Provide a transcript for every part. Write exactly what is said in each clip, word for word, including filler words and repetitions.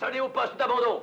Sonnez au poste d'abandon.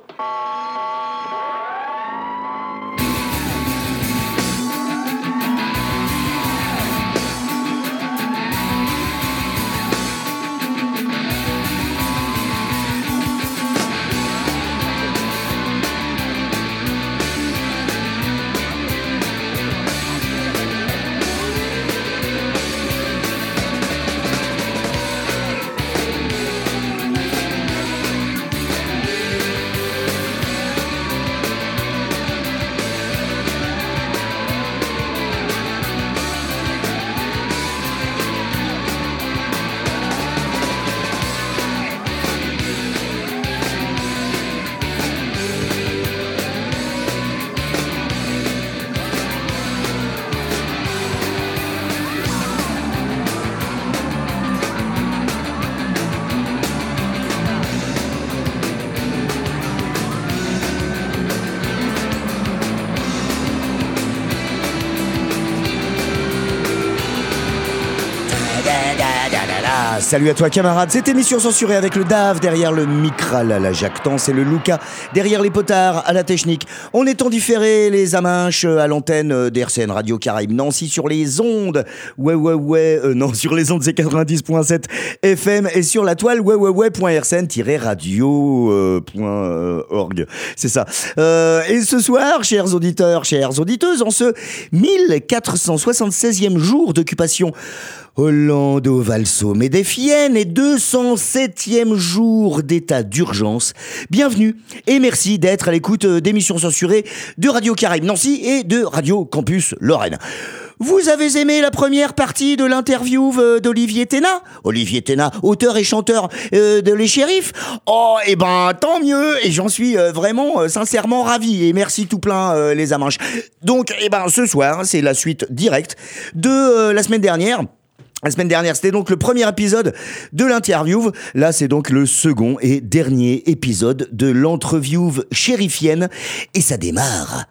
Salut à toi camarade, cette émission censurée avec le Dave derrière le Micral à la jactance et le Luca derrière les potards à la technique. On est en différé les aminches à l'antenne d'R C N Radio Caraïbes Nancy sur les ondes. Ouais ouais ouais, euh, non sur les ondes c'est quatre-vingt-dix virgule sept F M et sur la toile ouais ouais ouais point r c n tiret radio point org. C'est ça. Euh, et ce soir, chers auditeurs, chères auditeuses, en ce mille quatre cent soixante-seizième jour d'occupation Hollande au Valsaume et des Fiennes et deux cent septième jour d'état d'urgence. Bienvenue et merci d'être à l'écoute d'émissions censurées de Radio Caraïbes Nancy et de Radio Campus Lorraine. Vous avez aimé la première partie de l'interview d'Olivier Ténat ? Olivier Ténat, auteur et chanteur euh, de Les Shérifs ? Oh, et eh ben, tant mieux, et j'en suis euh, vraiment, euh, sincèrement ravi, et merci tout plein, euh, les amanches. Donc, eh ben, ce soir, c'est la suite directe de euh, la semaine dernière. La semaine dernière, c'était donc le premier épisode de l'interview. Là, c'est donc le second et dernier épisode de l'entreview chérifienne. Et ça démarre.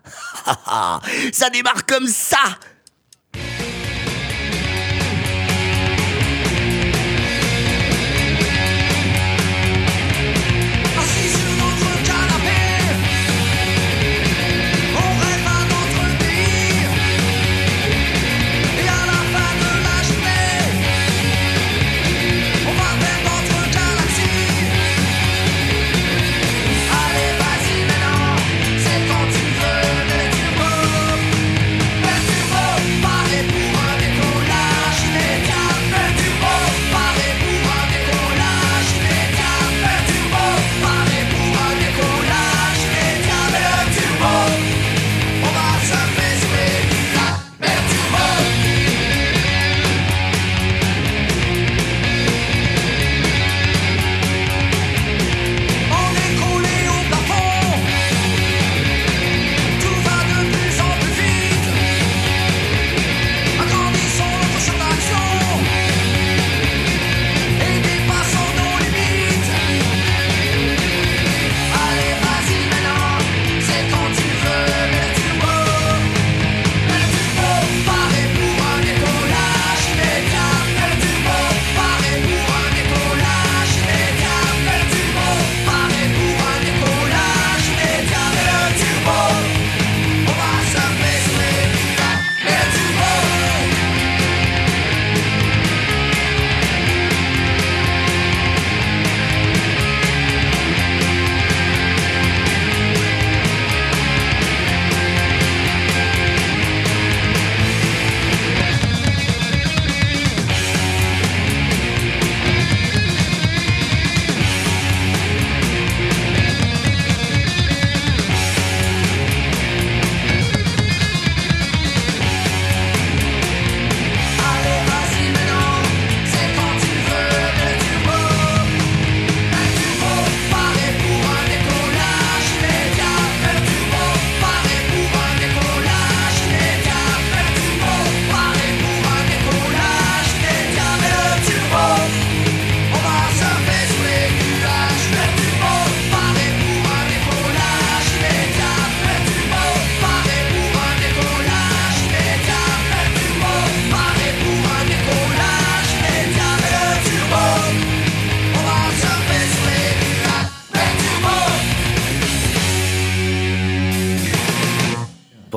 Ça démarre comme ça. C'est quand tu veux, mais tu peux. Mais tu veux pas les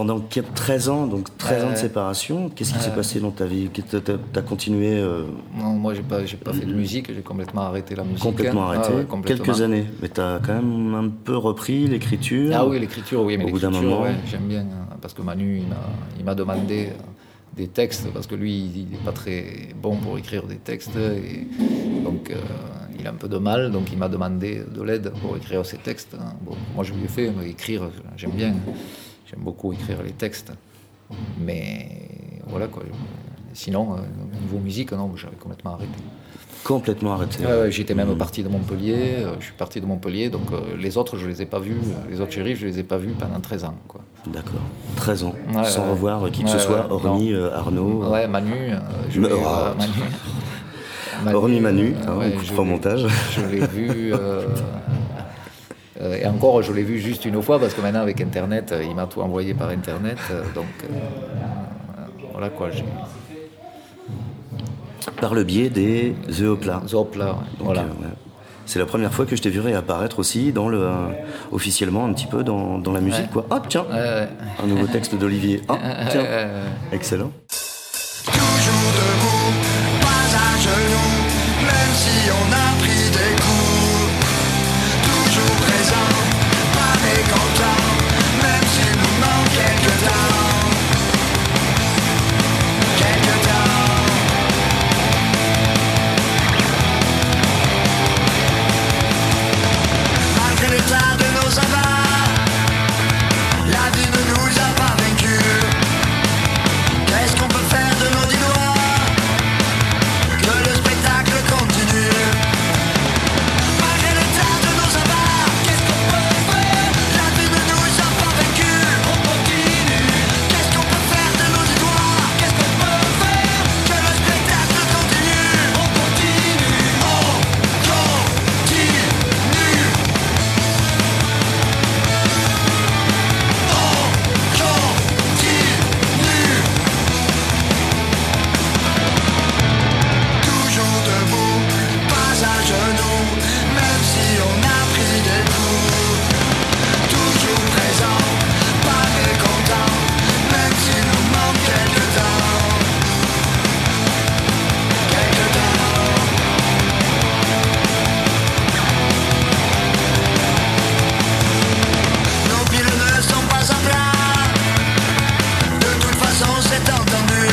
pendant treize ans, donc treize Euh, ans de séparation, qu'est-ce qui euh, s'est passé dans ta vie? T'as, t'as, t'as continué euh, Non, moi, j'ai pas, j'ai pas fait de musique, j'ai complètement arrêté la musique. complètement arrêté, Ah ouais, complètement. quelques années, mais t'as quand même un peu repris l'écriture. Ah oui, l'écriture, oui, mais Au bout d'un l'écriture, moment. ouais, j'aime bien, hein, parce que Manu, il m'a, il m'a demandé euh, des textes, parce que lui, il n'est pas très bon pour écrire des textes, et donc euh, il a un peu de mal, donc il m'a demandé de l'aide pour écrire ses textes. Hein. Bon, moi, je lui ai fait, mais écrire, j'aime bien, j'aime beaucoup écrire les textes, mais voilà quoi. Sinon, euh, au niveau musique, non, j'avais complètement arrêté. Complètement arrêté. Ouais, ouais, j'étais même parti de Montpellier, euh, je suis parti de Montpellier, donc euh, les autres, je les ai pas vus, les autres chéris, je les ai pas vus pendant treize ans, quoi. D'accord. treize ans, Ouais, sans ouais. revoir qui que Ouais, ce soit, ouais, hormis euh, Arnaud. Ouais, Manu, euh, je Me- l'ai, oh. euh, Manu, Manu, Hormis Manu, euh, hein, ouais, on je coupera au l'ai- montage. Je l'ai vu, euh, euh, et encore, je l'ai vu juste une fois, parce que maintenant, avec Internet, euh, il m'a tout envoyé par Internet, euh, donc euh, euh, voilà quoi, j'ai... Par le biais des The Hopla. Zopla, ouais, Donc, voilà. euh, ouais. C'est la première fois que je t'ai vu réapparaître aussi, dans le, euh, officiellement un petit peu dans, dans la musique. Ouais. Quoi. Ah tiens, Ouais, ouais. un nouveau texte d'Olivier. Ah tiens, Ouais, ouais. excellent. Toujours debout, pas à genoux, même si on a pris des coups. Toujours présent, pas mécontent, même s'il nous manque quelques temps. Quelques temps. Malgré l'état de nos avars, la vie ne nous a pas vaincus. Qu'est-ce qu'on peut faire de nos dix doigts? Que le spectacle continue. Malgré l'état de nos avars, qu'est-ce qu'on peut faire? La vie ne nous a pas vaincus. On continue. Qu'est-ce qu'on peut faire de nos dix doigts? Qu'est-ce qu'on peut faire? Que le spectacle continue. On continue. On continue. Toujours debout, pas à genoux, même si on a pris des coups. Toujours présent, pas mécontent, même s'il nous manque quelques temps. Quelques temps. Nos piles ne sont pas à plat. De toute façon, c'est entendu.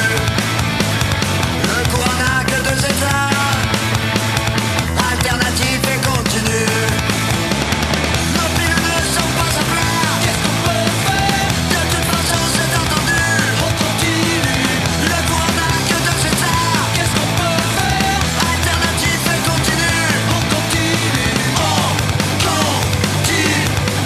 Le courant n'a que deux états, alternatif et continu. Nos piles ne sont pas à plat. Qu'est-ce qu'on peut faire? De toute façon, c'est entendu. On continue. Le courant n'a que deux états. Qu'est-ce qu'on peut faire? Alternatif et continu. On continue. On continue.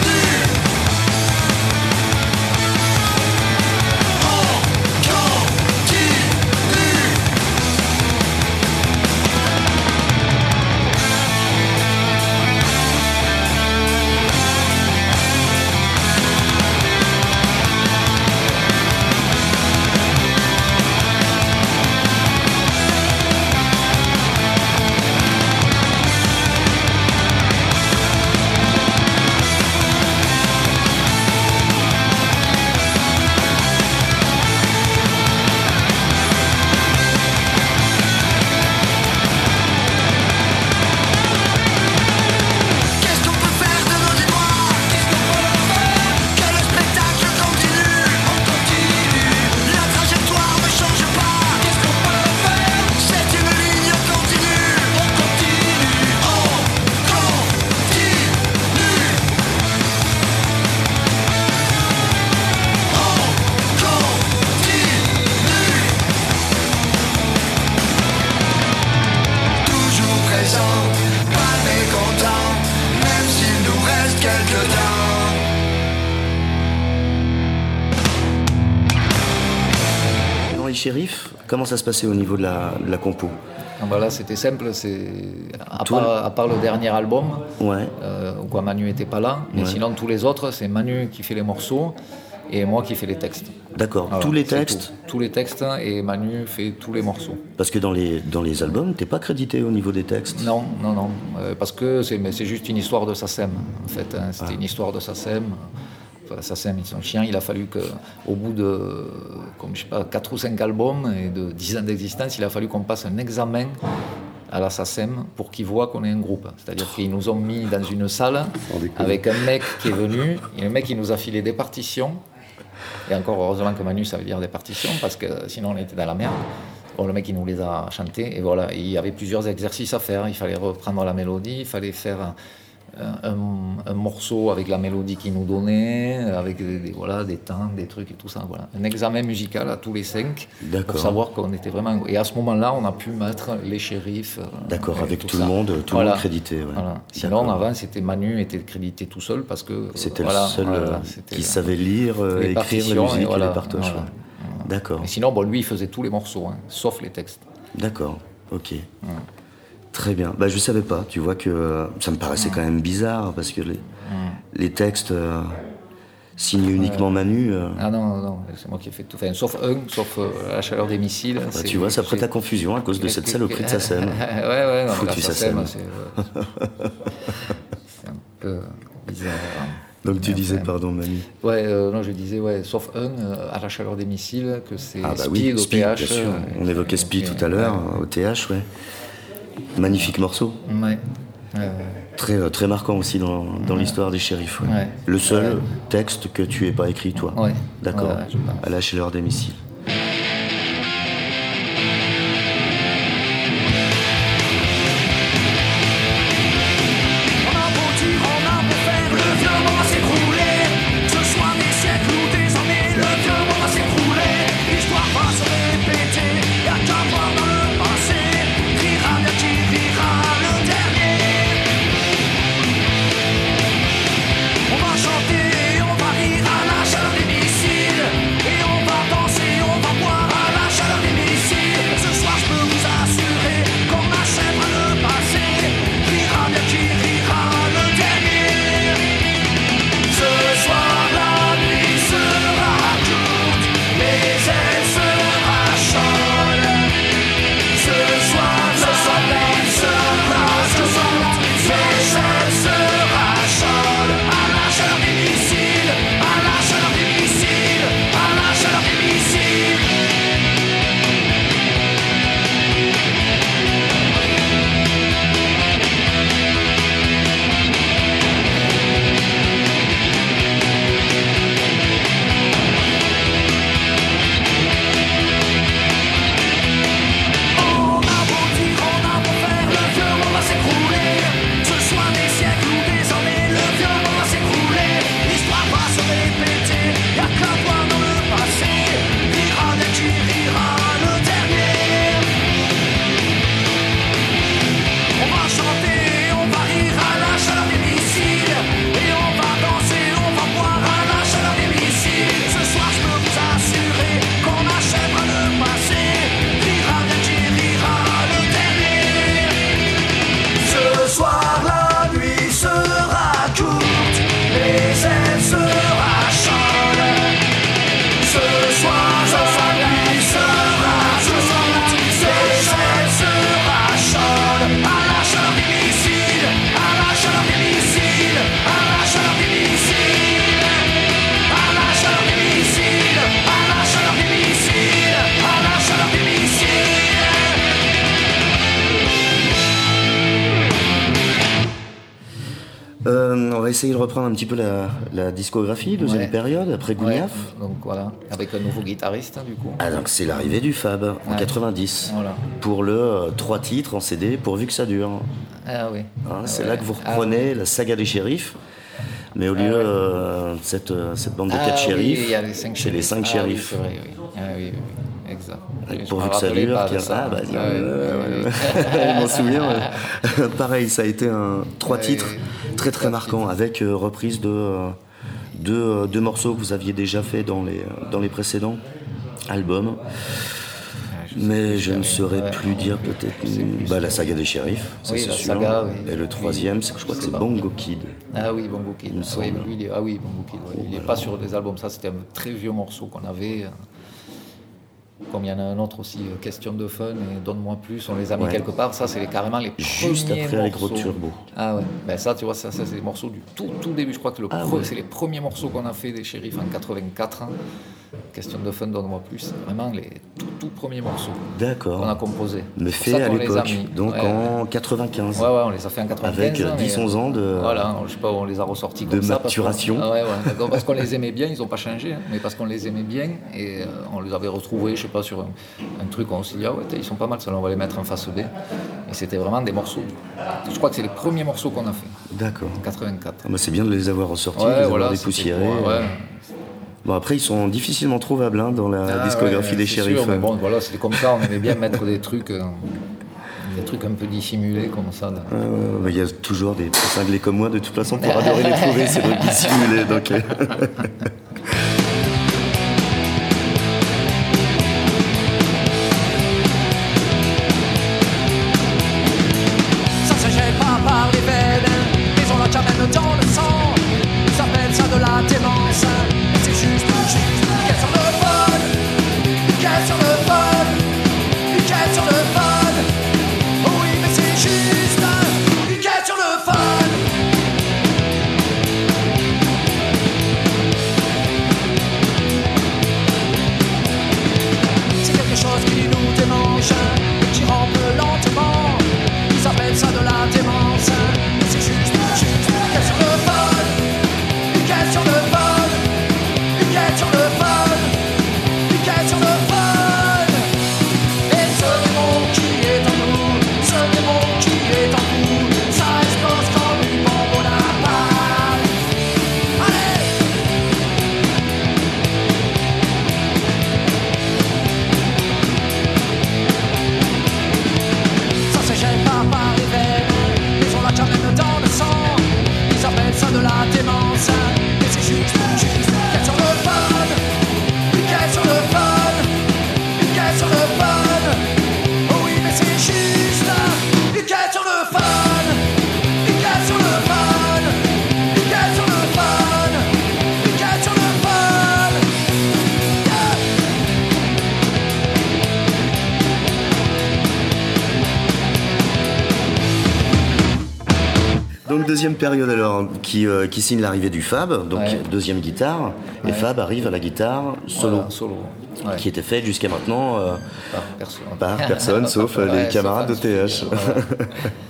Qu'est-ce qu'on peut faire de nos dix doigts? Qu'est-ce qu'on peut faire? Que le spectacle continue. On continue. La trajectoire ne change pas. Qu'est-ce qu'on peut faire? C'est une ligne continue. On continue. On continue. On continue. Toujours présent, pas mécontent, même s'il nous reste quelques temps. Et dans les shérifs, comment ça se passait au niveau de la, de la compo? Donc voilà, c'était simple, c'est à Toi, part, à part le dernier album, Ouais. euh, où quoi, Manu n'était pas là, mais Ouais. sinon tous les autres, c'est Manu qui fait les morceaux et moi qui fais les textes. D'accord, Voilà, tous les c'est textes. tout. Tous les textes et Manu fait tous les morceaux. Parce que dans les, dans les albums, t'es pas crédité au niveau des textes. Non, non, non, euh, parce que c'est, mais c'est juste une histoire de SACEM, en fait. Hein, c'était Ah. une histoire de SACEM. enfin, ça sème et son chien, il a fallu qu'au bout de, comme je sais pas, quatre ou cinq albums et de dix ans d'existence, il a fallu qu'on passe un examen à la S A C E M pour qu'ils voient qu'on est un groupe. C'est-à-dire qu'ils nous ont mis dans une salle avec un mec qui est venu, et le mec qui nous a filé des partitions, et encore heureusement que Manu savait lire des partitions, parce que sinon on était dans la merde. Bon, le mec il nous les a chantées, et voilà, et il y avait plusieurs exercices à faire, il fallait reprendre la mélodie, il fallait faire un, un, un morceau avec la mélodie qu'il nous donnait, avec des, des, voilà, des temps, des trucs et tout ça. Voilà. Un examen musical à tous les cinq, D'accord. pour savoir qu'on était vraiment... Et à ce moment-là, on a pu mettre les shérifs. D'accord, avec tout, tout le monde, tout voilà. le monde crédité. Ouais. Voilà. Sinon, avant, c'était Manu était crédité tout seul, parce que... C'était voilà, le seul voilà, euh, c'était, qui savait lire, euh, écrire la musique et, voilà, et les partages. Voilà. Ouais. D'accord. Et sinon, bon, lui, il faisait tous les morceaux, hein, sauf les textes. D'accord, ok. Ouais. Très bien. Bah, je savais pas. Tu vois que euh, ça me paraissait quand même bizarre parce que les, les textes euh, signés uniquement Manu. Euh... Ah non, non, non, c'est moi qui ai fait tout. Enfin, sauf un, sauf euh, la chaleur des missiles. Bah, tu vois, ça prête à confusion à cause de cette saloperie de S A C E M. ouais, ouais, non, Foutu la S A C E M, c'est, euh... c'est un peu bizarre. Donc tu mais disais, enfin, pardon Manu. Ouais, euh, non, je disais, ouais, sauf un, euh, à la chaleur des missiles, que c'est ah, bah Speed oui, au Speed, T H. Bien sûr. Euh, On évoquait Speed et, tout à l'heure, ouais, au T H, ouais. Magnifique morceau. Ouais. Euh, Très, euh, très marquant aussi dans, dans ouais. l'histoire des shérifs. Ouais. Ouais. Le seul ouais. texte que tu n'aies pas écrit, toi. Ouais. D'accord. Ouais, ouais, à la chaleur des missiles. Essayer de reprendre un petit peu la, la discographie, deuxième ouais. période, après Gougnaf. Ouais, donc voilà, avec un nouveau guitariste, hein, du coup. Ah, donc c'est l'arrivée du Fab, en ouais. quatre-vingt-dix, voilà. Pour le euh, trois titres en C D, pourvu que ça dure. Ah oui. Hein, c'est ouais. là que vous reprenez ah, la saga des shérifs, mais au lieu de ah, ouais. euh, cette, cette bande de ah, quatre oui, shérifs, il y a les cinq c'est les cinq ah, shérifs. Oui, c'est vrai, oui. Ah, oui, oui, oui. Exact. Et pourvu que ça dure, ah, ça, bah, ah, ouais, ouais, ouais. Je m'en souviens. Ouais. Pareil, ça a été un trois ouais, titres très très marquants, avec euh, reprise de euh, deux, euh, deux morceaux que vous aviez déjà fait dans les dans les précédents albums. Je mais je ne saurais ouais. plus dire peut-être plus bah, la saga des shérifs, ça oui, c'est la sûr. Saga, oui. Et le troisième, c'est, je crois que c'est Bongo Kid. Ah oui, Bongo Kid. Ah oui, lui, il est, ah, oui, Bongo Kid. Ouais. Oh, il n'est voilà. pas sur les albums, ça c'était un très vieux morceau qu'on avait. Euh, euh, voilà. Il n'est pas sur les albums, ça c'était un très vieux morceau qu'on avait. Euh, euh, voilà. Il n'est pas sur les albums, ça c'était un très vieux morceau qu'on avait. Euh, euh, voilà. Il n'est pas sur les albums, ça c'était un très vieux morceau qu'on avait. Euh, comme il y en a un autre aussi, euh, Question de Fun et Donne-moi plus, on les a mis Ouais. quelque part. Ça, c'est les, carrément les Juste premiers après morceaux. Allegro Turbo. Ah ouais, ben ça, tu vois, ça, ça c'est les morceaux du tout, tout début. Je crois que le Ah pre- ouais. c'est les premiers morceaux qu'on a fait des Shérifs en quatre-vingt-quatre. hein. Question de Fun, Donne-moi plus. C'est vraiment les tout, tout premiers morceaux qu'on a D'accord. composés. Mais C'est pour fait ça à qu'on les a l'époque, mis. donc Ouais, en quatre-vingt-quinze. Ouais, ouais, on les a fait en quatre-vingt-quinze. Avec hein, dix onze mais, ans de- Voilà, je sais pas, on les a ressortis comme de ça. parce qu'on- maturation. Ah ouais, ouais, d'accord, parce qu'on les aimait bien, ils n'ont pas changé, hein, mais parce qu'on les aimait bien et euh, on les avait retrouvés, je sais pas, sur un, un truc, on s'est dit, ah ouais, ils sont pas mal, ça, on va les mettre en face B. Et c'était vraiment des morceaux. Je crois que c'est les premiers morceaux qu'on a fait, D'accord. en quatre-vingt-quatre. Ah bah c'est bien de les avoir ressortis, de Ouais, les voilà, avoir c'était dépoussiérés. pour- ouais. Bon, après, ils sont difficilement trouvables hein, dans la Ah discographie ouais, des c'est Shérifs. sûr, mais bon, voilà, c'était comme ça, on aimait bien mettre des trucs, euh, des trucs un peu dissimulés comme ça. dans- Ouais, ouais, ouais, il y a toujours des cinglés comme moi, de toute façon, pour adorer les trouver, c'est donc dissimulé. Donc, euh, Ça se gèle pas par les veines, mais on l'a quand même dans le sang. Ils appellent ça de la démence, mais c'est juste, juste une question de fun. Une question de fun. Une question de fun. Oh oui, mais c'est juste une question de fun. C'est quelque chose qui nous démange et qui rampe lentement. Ils appellent ça de la démence, mais c'est juste, juste une question de fun. Une question de fun. Une question de fun. Une question de fun. Et ce démon qui est en nous, ce démon qui est en nous, ça explose comme une bombe au napalm. Allez! Ça se gêne pas par les veines, mais on l'a quand même dans le sang. Ils appellent ça de la démence, mais c'est juste, juste une question de fun. Une question de fun. Une question de fun. Oh oui, mais c'est juste une question de fun. Une question de fun. Une question de fun. Une question de fun. Yeah. donc deuxième période alors, qui, euh, qui signe l'arrivée du Fab, donc Ouais. deuxième guitare, et Ouais. Fab arrive à la guitare solo, Voilà, solo. Ouais. qui était faite jusqu'à maintenant euh, Par personne. par personne, sauf euh, les Ouais, camarades de sauf T un H. sujet, ouais.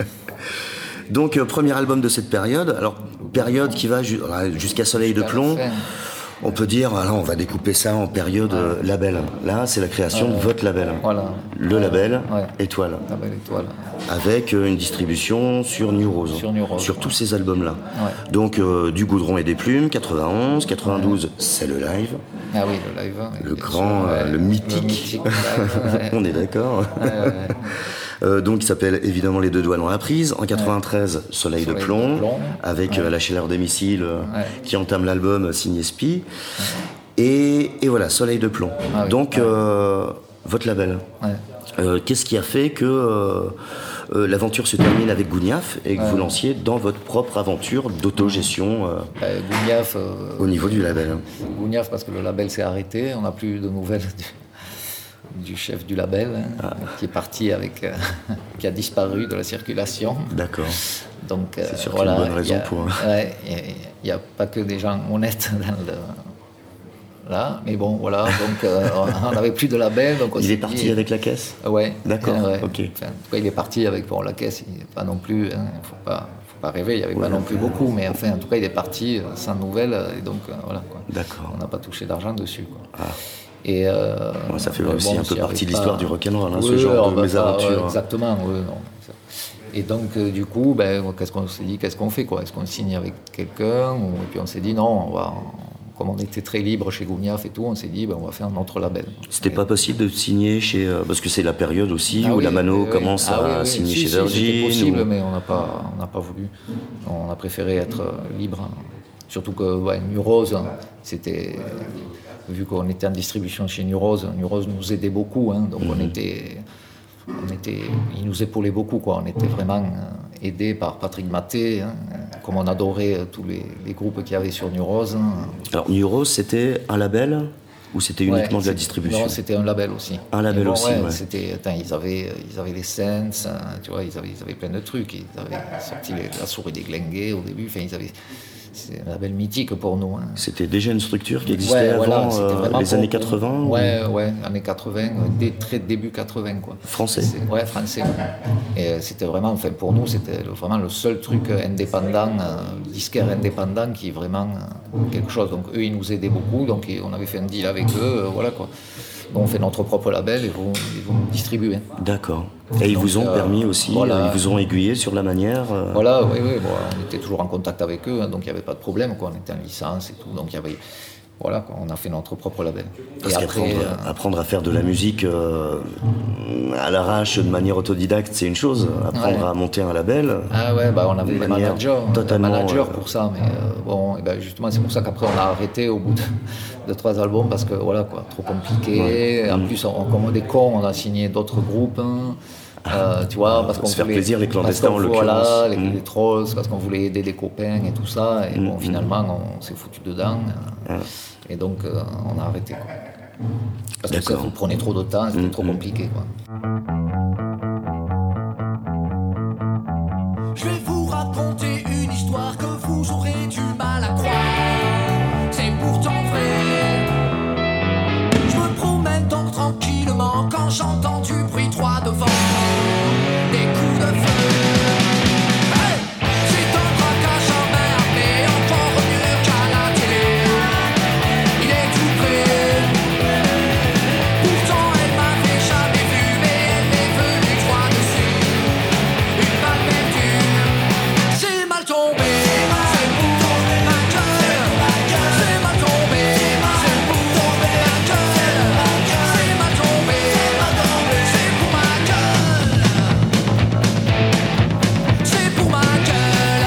Donc euh, premier album de cette période, alors période qui va ju- voilà, jusqu'à Soleil de Jusqu'à la plomb. fin. On peut dire, voilà, on va découper ça en période euh, label. Là, c'est la création de votre label. Voilà. Le label Ouais. Étoile, La belle étoile. avec euh, une distribution sur New Rose, Sur New Rose, sur ouais. tous ces albums-là. Ouais. Donc euh, du Goudron et des Plumes, quatre-vingt-onze, quatre-vingt-douze, c'est le live, Ah oui, le live. le bien grand, sûr, euh, ouais. le mythique. Le mythique live, ouais. On est d'accord. Ouais, ouais. Euh, donc il s'appelle évidemment Les Deux Doigts dans la prise. En quatre-vingt-treize, Soleil, de Soleil de plomb, plomb. avec Ouais. euh, La chaleur des missiles euh, Ouais. qui entame l'album euh, signé Spi. Et, et voilà, Soleil de plomb. Ah oui. Donc Ouais. euh, votre label. Ouais. Euh, Qu'est-ce qui a fait que euh, euh, l'aventure se termine avec Gouniaf et que Ouais. vous lanciez dans votre propre aventure d'autogestion euh, Ben, Gouniaf, euh, au niveau du label? Gouniaf, parce que le label s'est arrêté, on n'a plus de nouvelles du, du chef du label, hein, qui est parti avec, euh, qui a disparu de la circulation. D'accord. Donc euh, C'est sûr qu'il y a voilà, une bonne raison il y a- pour- ouais, il n'y a, pas que des gens honnêtes dans le, là, mais bon voilà, donc euh, on n'avait plus de label, donc on Il s'est est parti dit- avec la caisse? Ouais. D'accord, ouais. ok. Enfin, en tout cas, il est parti avec bon, la caisse, il n'est pas non plus, il hein, ne faut pas, faut pas rêver, il n'y avait pas non plus beaucoup, mais enfin, en tout cas, il est parti euh, sans nouvelles, et donc euh, voilà. Quoi. D'accord. On n'a pas touché d'argent dessus. Quoi. Ah. Et, euh, Ouais, ça fait mais aussi un peu s'il y partie avait de l'histoire pas- du rock'n'roll, hein, ce Oui, genre on de va pas- mésaventure. ouais, exactement, oui, non. Et donc, euh, du coup, ben, qu'est-ce qu'on s'est dit, qu'est-ce qu'on fait quoi? Est-ce qu'on signe avec quelqu'un ou... Et puis on s'est dit non, on va, comme on était très libre chez Gouniaf et tout, on s'est dit ben, on va faire notre label. C'était pas possible de signer chez... euh, parce que c'est la période aussi Ah où oui, la Mano oui, oui. commence Ah à oui, oui. signer Si, chez si, Virgin. C'était possible, ou- mais on n'a pas, on n'a pas voulu. On a préféré être euh, libre. Surtout que ouais, New Rose, c'était... Vu qu'on était en distribution chez New Rose, New Rose nous aidait beaucoup, hein, donc on était... On était, il nous épaulait beaucoup, quoi. On était vraiment euh, aidés par Patrick Maté, hein, comme on adorait euh, tous les, les groupes qu'il y avait sur New Rose. hein. Alors New Rose, c'était un label Ou c'était uniquement Ouais, de la c'est- distribution? Non, c'était un label aussi. Un label Et bon, aussi, ouais. C'était, attends, ils avaient, ils avaient les Sense, hein, tu vois, ils avaient, ils avaient plein de trucs. Ils avaient sorti les- la souris des Glenguet au début. Enfin, ils avaient, c'est un label mythique pour nous. Hein. C'était déjà une structure qui existait Ouais, avant voilà, c'était euh, vraiment les pour- années quatre-vingts? ou- Ouais, ouais, années quatre-vingts, euh, dès très début quatre-vingts, quoi. Français? C'est- Ouais, français. Ouais. Et euh, c'était vraiment, enfin, pour nous, c'était le- vraiment le seul truc euh, indépendant, euh, disquaire indépendant qui est vraiment euh, quelque chose. Donc eux, ils nous aidaient beaucoup, donc et on avait fait un deal avec eux, euh, voilà quoi. Donc, on fait notre propre label et vous, et vous nous distribuez. D'accord. Et ils Donc, vous ont euh, permis aussi, voilà. euh, ils vous ont aiguillé sur la manière euh, Voilà, oui, oui, bon, on était toujours en contact avec eux, hein, donc il n'y avait pas de problème, quoi. On était en licence et tout, donc il y avait, voilà, quoi, on a fait notre propre label. Parce et qu'apprendre euh, apprendre à faire de la musique euh, à l'arrache de manière autodidacte, c'est une chose. Apprendre Ouais. à monter un label. Ah ouais, bah on avait de des manière managers, totalement, des managers euh, pour ça, mais euh, bon, et ben justement c'est pour ça qu'après on a arrêté au bout de, de trois albums parce que voilà quoi, trop compliqué. Et en plus, on, comme des cons, on a signé d'autres groupes. Hein. Euh, tu vois, parce qu'on se faire voulait, plaisir, les clandestins, parce en qu'on- voilà, l'occurrence. les, Mm. les trolls, parce qu'on voulait aider des copains et tout ça, et bon, finalement, on s'est foutu dedans, euh, et donc euh, on a arrêté, quoi. Parce que ça D'accord. vous prenait trop de temps, c'était trop compliqué, quoi. Je vais vous raconter une histoire que vous aurez du mal à croire. C'est pourtant vrai. Je me promène donc tranquillement quand j'entends du bruit droit devant. Des coups de feu. Hey, c'est un braquage en mer, mais encore mieux qu'à la télé. Il est tout près. Pourtant elle m'avait jamais vu, mais elle m'est venue droit dessus. Une balle perdue, c'est mal tombé, c'est pour ma gueule. C'est mal tombé, c'est pour ma gueule. C'est mal tombé, c'est pour ma gueule. C'est pour ma gueule.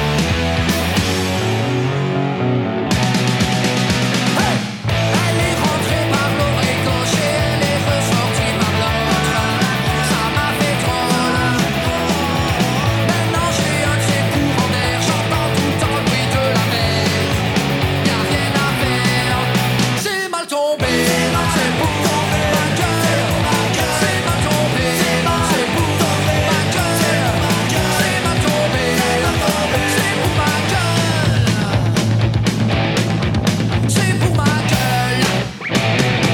Hey! Elle est rentrée par l'oreille gauche et elle est ressortie par l'autre. Ça m'a fait drôle. Maintenant j'ai un de ces courants d'air, j'entends tout le temps le bruit de la mer. Y'a rien à faire, c'est mal tombé, c'est pour ma gueule. C'est mal tombé, c'est pour ma gueule. C'est mal tombé, c'est pour ma gueule. C'est pour ma gueule.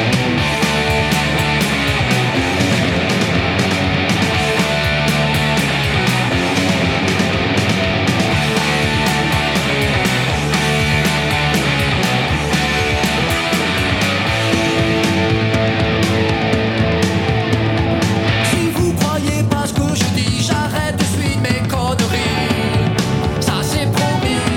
Si vous croyez pas ce que je dis, j'arrête de suivre mes conneries. Ça c'est promis.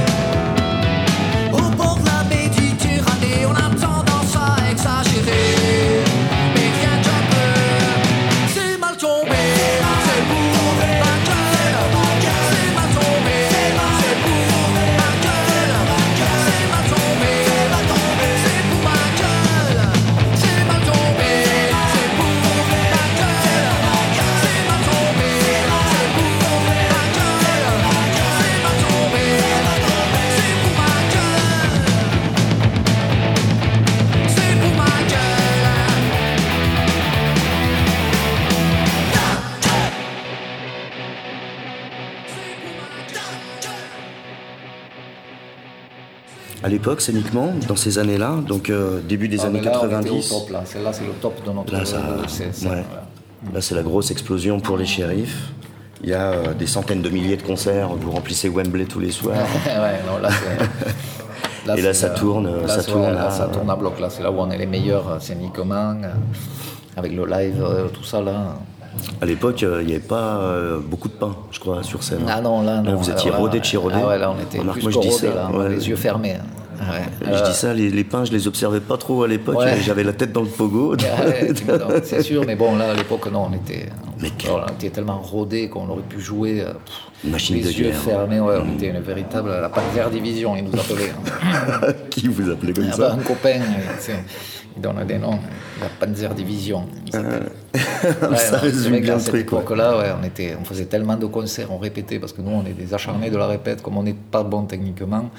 Au bord de la Méditerranée, on a tendance à exagérer. Mais rien qu'un peu, c'est mal tombé. C'est pour ma gueule. C'est mal tombé. C'est pour ma gueule. C'est mal tombé. C'est pour ma gueule. C'est mal tombé. C'est pour ma gueule. C'est mal tombé. C'est pour ma gueule. C'est mal tombé. C'est pour ma gueule. C'est pour ma À l'époque, scéniquement, dans ces années-là, donc euh, début des Ah, années mais là, on était quatre-vingt-dix. au top, là. Celle-là, c'est le top de notre Là, ça, de ces- ces- ouais. voilà. Là, c'est la grosse explosion pour les shérifs. Il y a euh, des centaines de milliers de concerts. Vous remplissez Wembley tous les soirs. Ouais, non, là, c'est- Et là, c'est, ça euh, tourne, là, ça c'est- tourne ouais, là, à- ça tourne à bloc. Là, c'est là où on est les meilleurs euh, scéniquement, euh, avec le live, euh, tout ça là. À l'époque, euh, il n'y avait pas euh, beaucoup de pain, je crois, sur scène. Ah non, là, non. vous étiez Alors là, rodé de chez rodé. Ah ouais, là, on était Remarque, plus moi, je dis rodé, ça, là, on avait ouais. les yeux fermés. hein. Ah ouais. Je Euh, dis ça, les, les pains, je les observais pas trop à l'époque. Ouais. J'avais la tête dans le pogo. Ouais, tu me donnes, c'est sûr, mais bon, là, à l'époque, non, on était, Mais alors, on était tellement rodés qu'on aurait pu jouer euh, pff, Une machine les de yeux guerre. fermés. Ouais, on était une véritable, la Panzer Division, ils nous appelaient. hein. Qui vous appelait comme Ah ça bah, un copain, euh, tu sais, il donne des noms, la Panzer Division. il s'appelle. Ouais, Ça non, c'est résume vrai bien qu'à le cette truc, quoi. époque-là, ouais, on, était, on faisait tellement de concerts, on répétait, parce que nous, on est des acharnés de la répète, comme on n'est pas bon techniquement,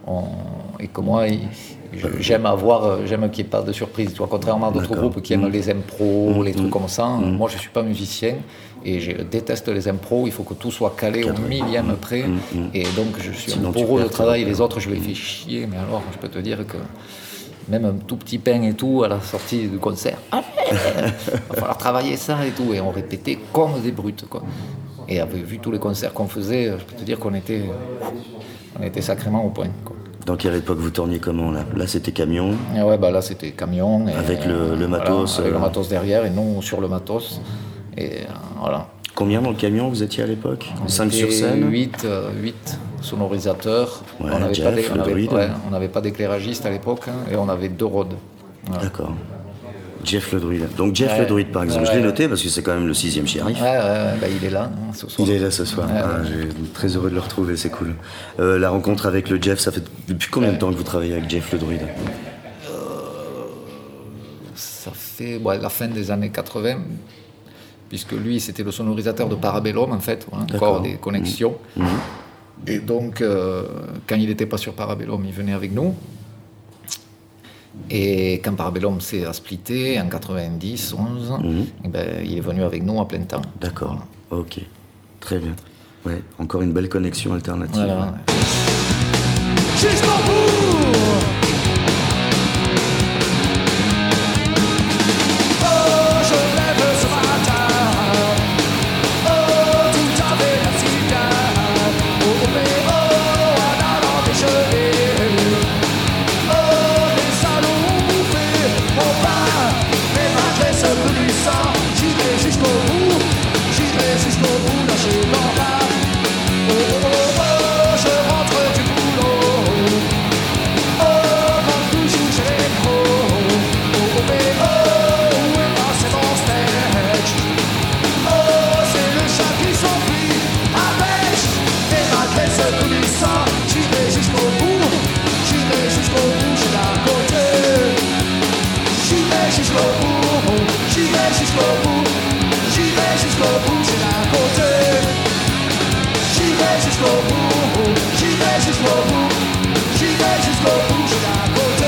on, et que moi, il, je, j'aime avoir, j'aime qu'il n'y ait pas de surprise. Tu vois, contrairement à d'autres D'accord. groupes qui aiment Mmh. les impros, Mmh. les trucs Mmh. comme ça, Mmh. moi je ne suis pas musicien et je déteste les impros. Il faut que tout soit calé au Cadré. millième près. Mmh. Mmh. Et donc je suis Sinon, un tu bourreau de perds tes travail. repères. Les autres, je les fais chier. Mais alors, je peux te dire que même un tout petit pain et tout, à la sortie du concert, ah, il va falloir travailler ça et tout. Et on répétait comme des brutes, quoi. Et avec vu tous les concerts qu'on faisait, je peux te dire qu'on était, on était sacrément au point, quoi. Dans quelle époque vous tourniez comment là? Là c'était camion. Et ouais, bah là c'était camion. Et, Avec le- le euh, matos, voilà, avec euh. le matos derrière et non sur le matos. Et euh, voilà. Combien dans le camion vous étiez à l'époque? On cinq était sur scène. huit, euh, huit sonorisateurs. Ouais, on n'avait Jeff, pas d'é- on le avait- druide. ouais, on n'avait pas d'éclairagiste à l'époque hein, et on avait deux rods. Voilà. D'accord. Jeff le druide. Donc Jeff Ouais. le druide par exemple, je Ouais. l'ai noté parce que c'est quand même le sixième shérif. Ouais, ouais, ouais, bah, il est là hein, ce soir. Il est là ce soir. Ouais, Ah, ouais. j'ai très heureux de le retrouver, c'est cool. Euh, la rencontre avec le Jeff, ça fait depuis combien de temps que vous travaillez avec Jeff le druide? Ça fait ouais, la fin des années quatre-vingts, puisque lui, c'était le sonorisateur de Parabellum, en fait, voilà, D'accord. encore des connexions. Mhm. Et donc, euh, quand il n'était pas sur Parabellum, il venait avec nous. Et quand Parabellum s'est splitté, en quatre-vingt-dix, onze, Mhm. eh ben, il est venu avec nous à plein temps. D'accord. Ok. Très bien. Ouais. Encore une belle connexion alternative. Voilà. Ouais. Jusqu'au bout. Oh, je lève ce matin. Oh, tout avait l'air si bien. Oh, mais oh, en allant déjeuner. Oh, les salons ont bouffé mon pain. Mais malgré ce peu du sang, j'y vais jusqu'au bout. J'y vais jusqu'au bout, lâcher l'envers. Oh, oh, oh, oh, je rentre du boulot. Oh, comme toujours j'ai les pros. Oh, oh, mais oh, où est passé mon stage? Oh, c'est le chat qui s'enfuit à pêche. Et malgré ce coup du sang, j'y vais jusqu'au bout. J'y vais jusqu'au bout, j'ai la côté. J'y vais jusqu'au bout. J'y vais jusqu'au bout. J'y vais jusqu'au bout, j'ai la côté. J'y vais jusqu'au bout, j'y vais jusqu'au bout, j'y vais jusqu'au bout, j'ai la côté.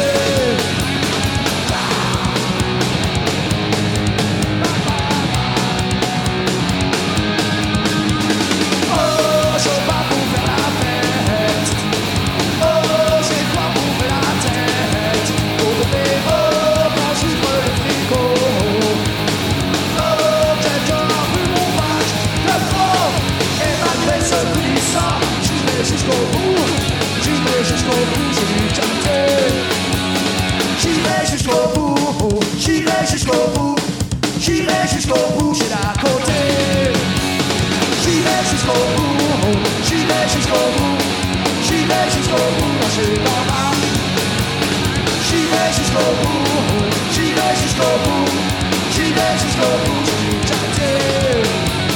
Oh, je bats pour faire la fête. Oh, j'ai quoi pour faire la tête. Oh, mais oh, quand j'ouvre le frigo. Oh, quelqu'un a vu mon match de trop. Et malgré ce glissant, j'y vais jusqu'au bout. J'y vais jusqu'au bout, j'ai dû capter. J'y vais jusqu'au bout, j'y vais jusqu'au bout. J'y vais jusqu'au bout, j'ai la côté. J'y vais jusqu'au bout, j'y vais jusqu'au bout. J'y vais jusqu'au bout, là j'ai dans la. J'y vais jusqu'au bout, j'y vais jusqu'au bout. J'y vais jusqu'au bout, j'ai dû capter.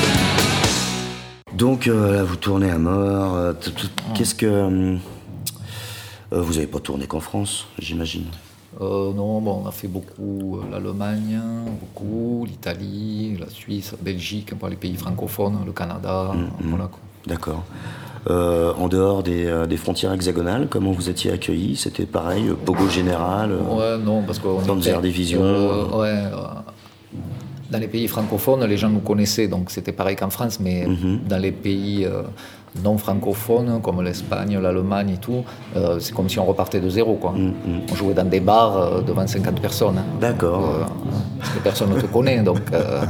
Donc euh, là, vous tournez à mort. euh, t- t- Qu'est-ce que euh, euh, vous n'avez pas tourné qu'en France, j'imagine. Euh, non, bon, on a fait beaucoup euh, l'Allemagne, beaucoup l'Italie, la Suisse, la Belgique, pour les pays francophones, le Canada, voilà quoi. D'accord. Euh, en dehors des, euh, des frontières hexagonales, comment vous étiez accueillis? C'était pareil, euh, Pogo général euh, Ouais, non, parce qu'on Panzer était, Division. euh, ouais, euh, dans les pays francophones, les gens nous connaissaient, donc c'était pareil qu'en France, mais Mhm. dans les pays euh, non francophones, comme l'Espagne, l'Allemagne et tout, euh, c'est comme si on repartait de zéro, quoi. Mhm. On jouait dans des bars euh, devant cinquante personnes. hein. D'accord. Donc, euh, parce que personne ne te connaît, donc... euh,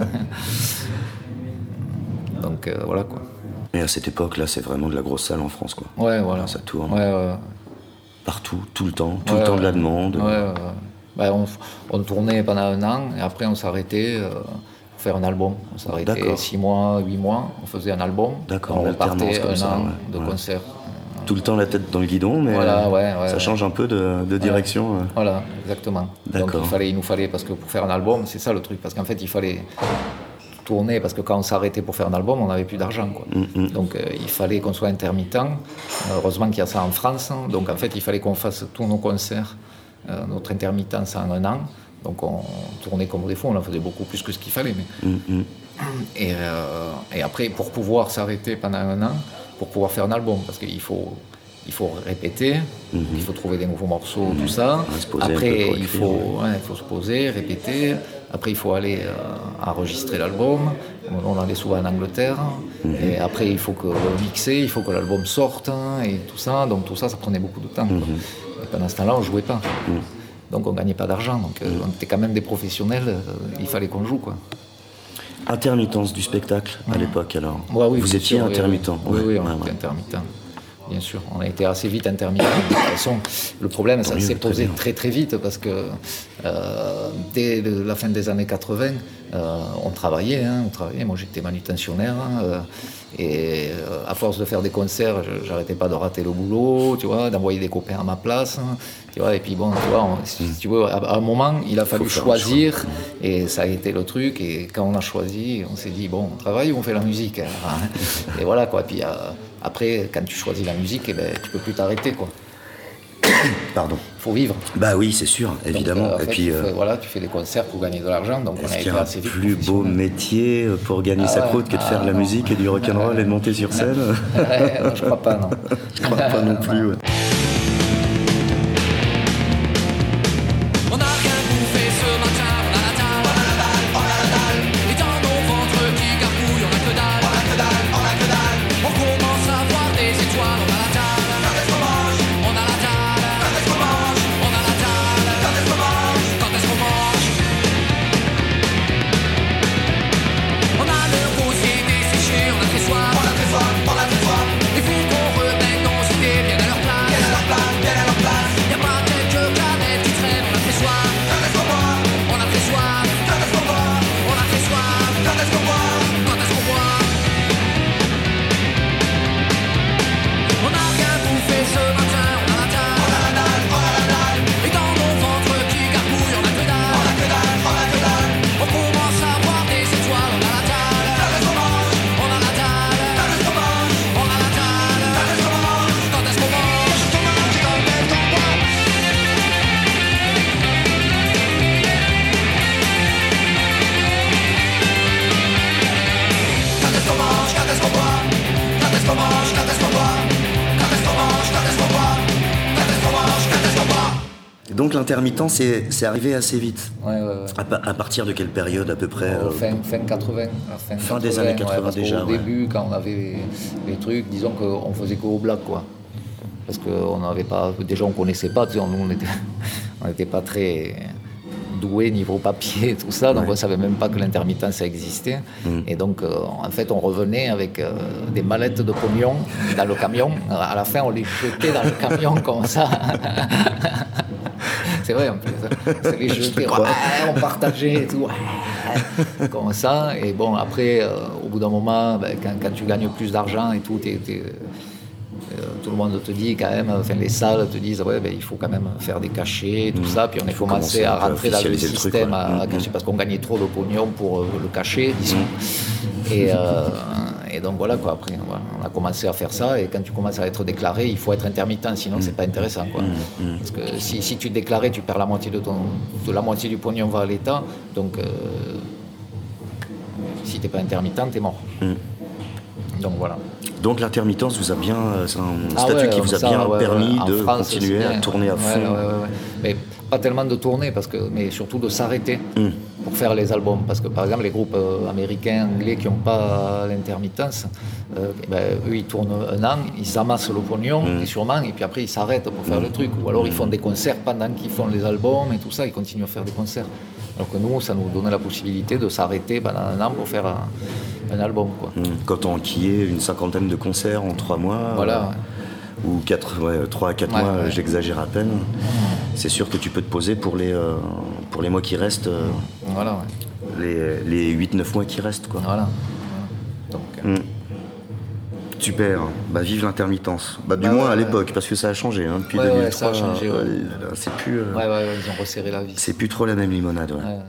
donc euh, voilà, quoi. Et à cette époque-là, c'est vraiment de la grosse salle en France, quoi. Ouais, voilà. Ça tourne. Ouais, ouais. Partout, tout le temps, tout Ouais, le temps de la ouais. demande. Ouais, ouais. Ben, on, on tournait pendant un an et après on s'arrêtait euh, pour faire un album. On s'arrêtait D'accord. six mois, huit mois, on faisait un album. D'accord, on en repartait alternance comme un ça, an ouais. de Ouais. concert. Tout le temps la tête dans le guidon, mais Voilà, euh, ouais, ouais, ça ouais. change un peu de, de direction. euh. Voilà, exactement. Donc D'accord. il, fallait, il nous fallait, parce que pour faire un album, c'est ça le truc, parce qu'en fait il fallait tourner, parce que quand on s'arrêtait pour faire un album, on n'avait plus d'argent, quoi. Mm, mm. Donc euh, il fallait qu'on soit intermittent. Heureusement qu'il y a ça en France. Donc en fait il fallait qu'on fasse tous nos concerts, euh, notre intermittence en un an. Donc on tournait comme des fous, on en faisait beaucoup plus que ce qu'il fallait. Mais... Mm, mm. Et, euh, et après, pour pouvoir s'arrêter pendant un an, pour pouvoir faire un album, parce qu'il faut, il faut répéter, Mhm. il faut trouver des nouveaux morceaux, tout ça. Ouais, se poser un peu Après, pour il écrire, faut, ouais, il faut se poser, répéter. Après, il faut aller euh, enregistrer l'album. On allait souvent en Angleterre. Et après, il faut que le mixer, il faut que l'album sorte hein, et tout ça. Donc tout ça, ça prenait beaucoup de temps. quoi. Et pendant ce temps-là, on jouait pas. Donc on gagnait pas d'argent. Donc euh, on était quand même des professionnels. euh, il fallait qu'on joue, quoi. Intermittence du spectacle à l'époque alors. Ouais, oui, Vous bien étiez sûr, oui, intermittent. Oui, oui, Ouais, on ouais, était ouais. intermittent. Bien sûr, on a été assez vite intermittent. De toute façon, le problème, ça mieux, s'est très posé bien. très très vite parce que euh, dès le- la fin des années quatre-vingts, euh, on travaillait, hein, on travaillait. Moi, j'étais manutentionnaire hein, euh, et euh, à force de faire des concerts, je- j'arrêtais pas de rater le boulot, tu vois, d'envoyer des copains à ma place, hein, tu vois. Et puis bon, tu vois, on- si tu veux, à, à un moment, il a fallu faire un choisir et ça a été le truc. Et quand on a choisi, on s'est dit bon, on travaille ou on fait la musique. hein. Et voilà quoi. Puis euh, après, quand tu choisis la musique, eh ben, tu peux plus t'arrêter, quoi. Pardon. Il faut vivre. Bah oui, c'est sûr, évidemment. Donc, euh, en Et fait, puis, tu euh, fais, voilà, tu fais des concerts pour gagner de l'argent, donc on est-ce a qu'il été y a un assez vite plus beau professionnels. métier pour gagner Ah sa ouais. croûte que de faire Ah la non. musique et du rock'n'roll et de monter sur scène? Ouais, non, je crois pas, non. Je crois pas non plus. ouais. On n'a rien bouffé ce matin, on a la dalle, on a la dalle, on a la dalle. Et dans nos ventres qui gargouillent, on a que dalle, on a que dalle, on a que dalle. On commence à voir des étoiles, on a la dalle. Quand est-ce qu'on mange? On a la dalle. Quand est-ce qu'on mange? On a la dalle. Quand est-ce qu'on mange? Quand est-ce qu'on mange? On a le rosier desséché, on a très soif, on a très soif, on a très soif. Il faut qu'on remette nos idées bien à leur place, bien à leur place, bien à leur place. Y'a pas quelques canettes qui traînent, on a très soif. Quand est-ce qu'on boit? On a très soif. Quand est-ce qu'on boit? On a très soif. Quand est-ce qu'on boit? Quand est-ce qu'on boit? On n'a rien bouffé ce matin, on a la dalle. On a la dalle, on a la dalle. Et dans nos ventres qui gargouillent, on a que dalle. On a que dalle, on a que dalle. On commence à voir des étoiles, on a la dalle. Quand est-ce qu'on mange? On a la dalle. Quand est-ce qu'on mange? On a la dalle. Quand est-ce qu'on mange? Quand est-ce qu'on mange? Quand est-ce qu'on mange? Quand est-ce qu'on boit? Quand est-ce qu'on mange? Quand est-ce qu'on boit? Quand est-ce qu'on mange? Quand est-ce qu'on boit? Quand est-ce qu'on mange? Quand est-ce qu'on boit? Quand est-ce qu'on mange? Quand est-ce qu'on boit? Donc l'intermittent, c'est c'est arrivé assez vite. Ouais, ouais, ouais. À, pa- à partir de quelle période à peu près euh, Au fin, fin quatre-vingts. la Fin, Fin des années quatre-vingts, ouais, parce déjà, Au ouais. début, quand on avait les, les trucs, disons qu'on faisait qu'au black, quoi. Parce qu'on n'avait pas. Déjà, on connaissait pas, tu sais, nous, on était- on n'était pas très doués niveau papier, tout ça, donc Ouais. on ne savait même pas que l'intermittence ça existait. Et donc, euh, en fait, on revenait avec euh, des mallettes de pognon dans le camion. À la fin, on les jetait dans le camion comme ça. C'est vrai en plus. C'est les jeter, ouais, on partageait et tout. Ouais, comme ça. Et bon, après, euh, au bout d'un moment, ben, quand, quand tu gagnes plus d'argent et tout, t'es- t'es, euh, tout le monde te dit quand même, enfin les salles te disent, ouais, ben, il faut quand même faire des cachets, tout ça. Puis on a faut commencé commencer à un peu à rentrer dans le officialiser le truc, système ouais. à, à Mhm. cacher parce qu'on gagnait trop de pognon pour euh, le cachet, disons. Et, euh, et donc voilà quoi, après voilà, on a commencé à faire ça et quand tu commences à être déclaré, il faut être intermittent, sinon c'est pas intéressant quoi. Parce que si, si tu es déclaré, tu perds la moitié de ton de la moitié du pognon va à l'État, donc euh, si t'es pas intermittent, t'es mort. Donc voilà. Donc l'intermittence vous a bien, euh, c'est un Ah statut ouais, qui vous a ça, bien ouais, permis ouais. En de France, continuer c'est à bien. tourner à Ouais, fond. ouais, ouais, ouais. Mais pas tellement de tourner, parce que, mais surtout de s'arrêter Mm. pour faire les albums. Parce que par exemple, les groupes euh, américains, anglais qui n'ont pas l'intermittence, euh, ben, eux ils tournent un an, ils amassent le pognon, Mm. et sûrement, et puis après ils s'arrêtent pour faire le truc. Ou alors ils font des concerts pendant qu'ils font les albums et tout ça, ils continuent à faire des concerts. Alors que nous, ça nous donnait la possibilité de s'arrêter pendant un an pour faire un, un album. Quoi. Mm. Quand on enquillait une cinquantaine de concerts en trois mois, Voilà, euh, ouais. ou quatre, ouais, trois à quatre Ouais, mois, ouais. j'exagère à peine, c'est sûr que tu peux te poser pour les, euh, pour les mois qui restent, euh, Voilà, ouais. les, les huit neuf mois qui restent. Quoi. Voilà. Donc, euh, Mm. Super, bah vive l'intermittence. Bah du Bah moins ouais, à ouais. l'époque, parce que ça a changé hein, depuis Ouais, ouais, deux mille trois. ça a changé, ouais. euh, c'est plus, euh, ouais, ouais, ouais, ils ont resserré la vis. c'est plus trop la même limonade. Ouais. Ouais.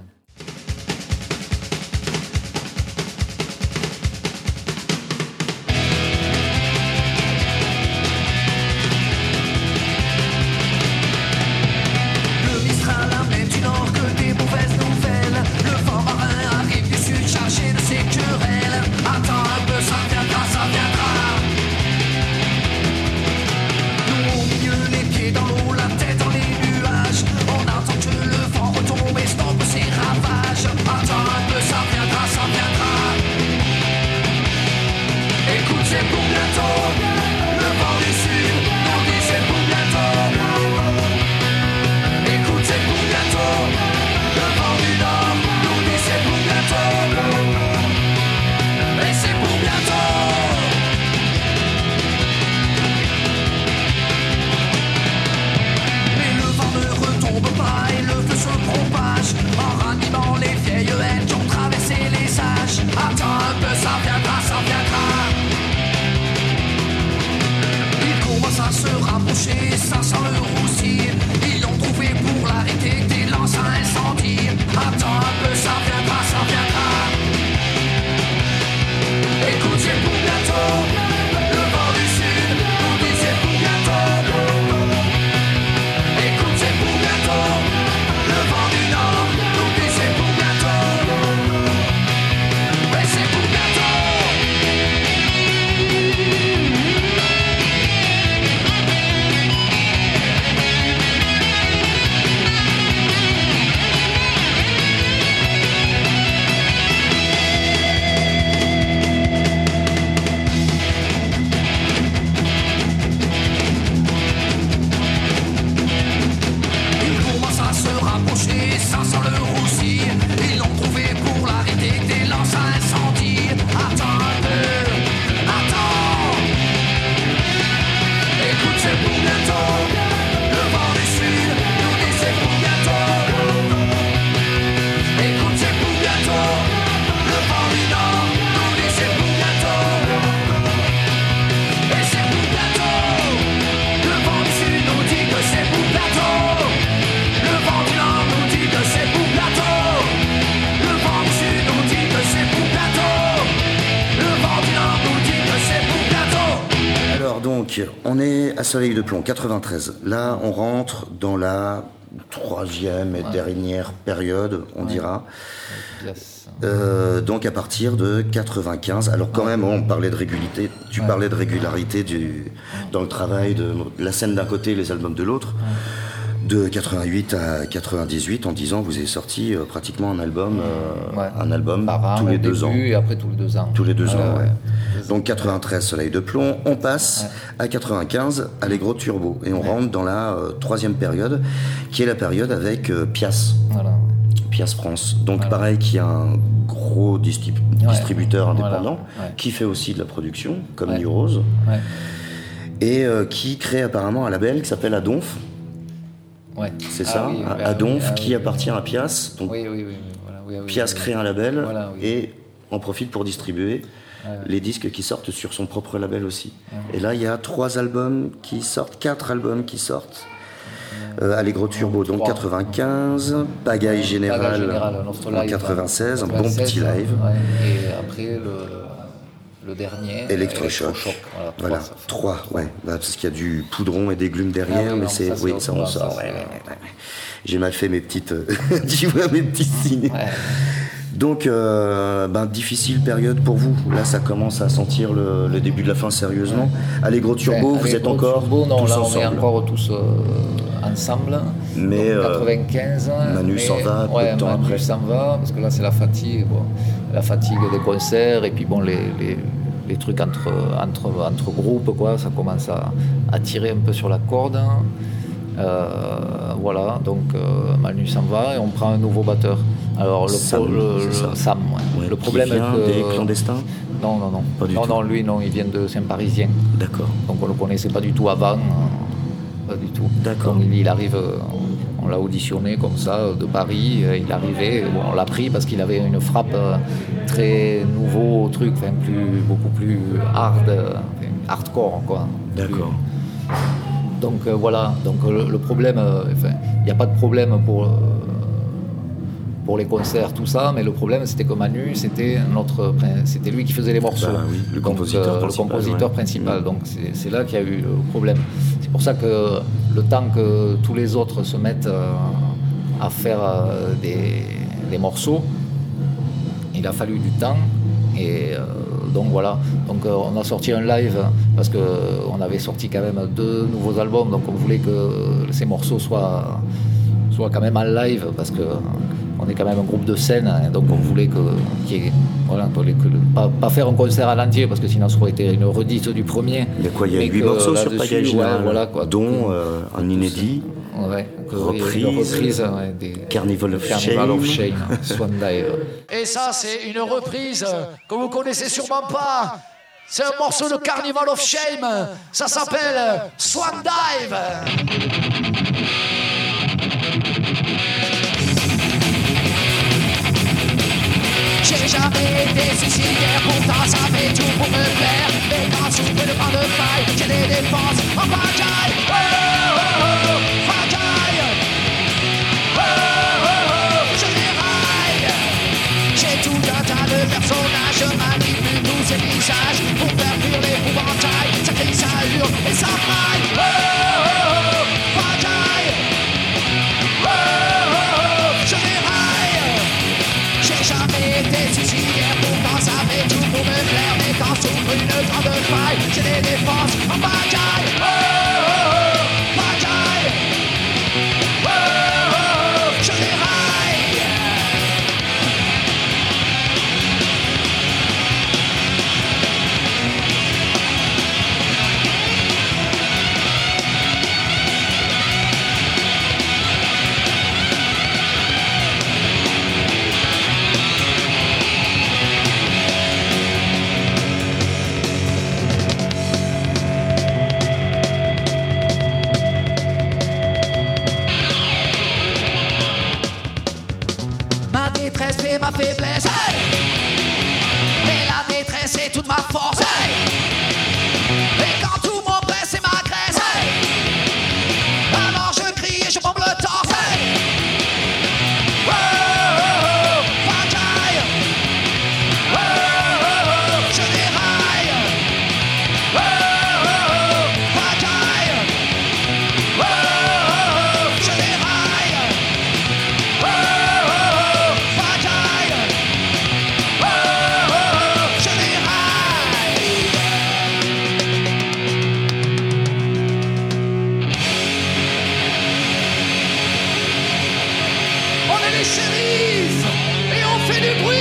Le Mistral amène du nord que des mauvaises nouvelles. Le vent marin arrive du sud chargé de ses querelles. Attends un peu, ça viendra, ça viendra. village. Attends un peu, ça viendra, ça viendra. Il commence à se rapprocher, ça sent le roussi. Ils l'ont trouvé pour l'arrêter, des lances à incendie. Attends un peu, ça viendra, ça viendra. Écoute, c'est pour bientôt. Le vent du sud nous dit c'est pour bientôt. Écoute, c'est pour bientôt. Le vent du nord nous dit c'est pour bientôt. Mais c'est pour bientôt. Ça sent le roussi, ils l'ont trouvé pour l'arrêter, des lances à incendie. Attends un peu, attends. Écoute, c'est pour bientôt. Le vent du sud nous dit c'est pour bientôt. Écoute, c'est pour bientôt. Le vent du nord nous dit c'est pour bientôt. Et c'est pour bientôt. Le vent du sud nous dit que c'est pour bientôt. Le vent du nord nous dit que c'est pour bientôt. Le vent du sud nous dit que c'est pour bientôt. Le vent du nord nous dit que c'est pour bientôt. Alors donc, on est à Soleil de Plomb, quatre-vingt-treize. Là, on rentre dans la troisième et Ouais. dernière période, on Ouais. dira. Yes. Euh, donc à partir de quatre-vingt-quinze. Alors quand même, on parlait de régularité. Tu Ouais. parlais de régularité du, dans le travail, de la scène d'un côté, les albums de l'autre. De quatre-vingt-huit à quatre-vingt-dix-huit, en dix ans, vous avez sorti euh, pratiquement un album, euh, Ouais. un album Par an, tous les au deux ans. début, et après tous les deux ans. Tous les deux Ouais, ans, ouais. ouais. Donc quatre-vingt-treize, Soleil de Plomb. On passe à quatre-vingt-quinze, Allegro Turbo. Et on rentre dans la euh, troisième période, qui est la période avec euh, Pias. Voilà. Pias France. Donc Voilà. pareil, qui est un gros distri- Ouais. distributeur Voilà. indépendant, Ouais. qui fait aussi de la production, comme Ouais. New Rose, Ouais. et euh, qui crée apparemment un label qui s'appelle Adonf. Ouais. C'est Ah ça, oui, à- bah Adonf, oui, ah qui oui. appartient à Pias. Donc Oui, oui, oui. oui, voilà, oui, oui, Pias oui, crée oui. un label Voilà, oui. et en profite pour distribuer Ouais, ouais. les disques qui sortent sur son propre label aussi. Et là, il y a trois albums qui sortent, quatre albums qui sortent. Euh, Allegro Turbo, donc Trois. quatre-vingt-quinze, Pagaille Générale, Pagaille Générale, notre en live, quatre-vingt-seize, un bon quatre-vingt-seize, petit live. ouais. Et après, le, le dernier, Électrochoc. Électrochoc, Voilà, trois, Voilà, ça fait. trois, ouais. Bah, parce qu'il y a du poudron et des glumes derrière, Ah oui, mais non, c'est. ça, c'est Oui, autre ça on chose, sort. ça, ouais, c'est- ouais, ouais, ouais. J'ai mal fait mes petites. euh, tu vois, mes petits signes. Ouais. Donc, euh, ben, difficile période pour vous. Là, ça commence à sentir le, le début de la fin sérieusement. Allegro Turbo, Ouais, vous êtes Allegro encore Turbo, non, tous là, on ensemble. est encore tous euh, ensemble. Mais, Donc, euh, quatre-vingt-quinze. Manu mais- s'en va peu ouais, de temps Manu après. s'en va, parce que là, c'est la fatigue. Bon, la fatigue des concerts, et puis bon, les, les, les trucs entre, entre, entre groupes, quoi, ça commence à, à tirer un peu sur la corde. Euh, voilà, donc euh, Manu s'en va et on prend un nouveau batteur. Alors le, Sam, pro- le- c'est le- ça. Sam, ouais. Ouais, Le qui problème vient est que des clandestins. non, non, non, Pas du non, tout. non, lui, non, il vient de, c'est un Parisien. D'accord. Donc on le connaissait pas du tout avant, euh, pas du tout. D'accord. Donc il, il arrive, euh, on l'a auditionné comme ça euh, de Paris, euh, il arrivait, bon, on l'a pris parce qu'il avait une frappe euh, très nouveau truc, enfin plus, beaucoup plus hard, euh, enfin, hardcore quoi. D'accord. Plus- Donc euh, voilà, donc euh, le, le problème, euh, enfin, il n'y a pas de problème pour, euh, pour les concerts, tout ça, mais le problème c'était que Manu, c'était notre, c'était lui qui faisait les morceaux. Bah oui, le Donc, compositeur euh, principal, Le compositeur ouais. principal, Mm. donc c'est c'est là qu'il y a eu le problème. C'est pour ça que le temps que tous les autres se mettent euh, à faire euh, des, des morceaux, il a fallu du temps. Et euh, donc voilà, donc euh, on a sorti un live parce que euh, on avait sorti quand même deux nouveaux albums, donc on voulait que ces morceaux soient, soient quand même en live parce que euh, on est quand même un groupe de scène, hein, donc on voulait que, qu'il y ait- voilà, que, que- pas, pas faire un concert à l'entier parce que sinon ça aurait été une redite du premier. Il y a quoi? Il y a Mais huit que morceaux sur là-dessus, Pagaille ouais, Générale, voilà, quoi. dont euh, un inédit. Ouais, que- Reprise. une reprise ouais, des Carnival of Carnival of Shame. Shame, Swan Dive. Et ça, c'est une reprise que vous connaissez sûrement pas. C'est un morceau de Carnival of Shame. Ça s'appelle Swan Dive. J'ai jamais été suicidaire, pourtant ça fait tout pour me plaire. Mais quand s'ouvre le camp de faille, j'ai des défenses en pagaille. Oh oh oh, pagaille. Oh oh oh, je déraille. J'ai tout un tas de personnages, je manipule tous ces visages pour faire fuir l'épouvantail. Ça crie, ça hurle et ça braille. Oh oh oh, pagaille. Oh oh oh, je déraille. J'ai jamais été suicidaire, pourtant ça fait tout pour me plaire. Mais quand s'ouvre une grande faille, j'ai des défenses en pagaille. Oh oh oh, pagaille. Oh oh oh, je déraille. Ma détresse est ma faiblesse, hey. Et la détresse est toute ma force, hey. Et quand tout m'oppresse et m'agresse, hey. Alors je crie et je bombe le torse, hey. Oh, oh, oh, pagaille. Oh, oh, oh, je déraille. Oh, oh, oh, pagaille. Oh, oh, oh, je déraille. Oh, oh, oh, pagaille. Oh, oh, oh, je déraille. On est les shérifs et on fait du bruit.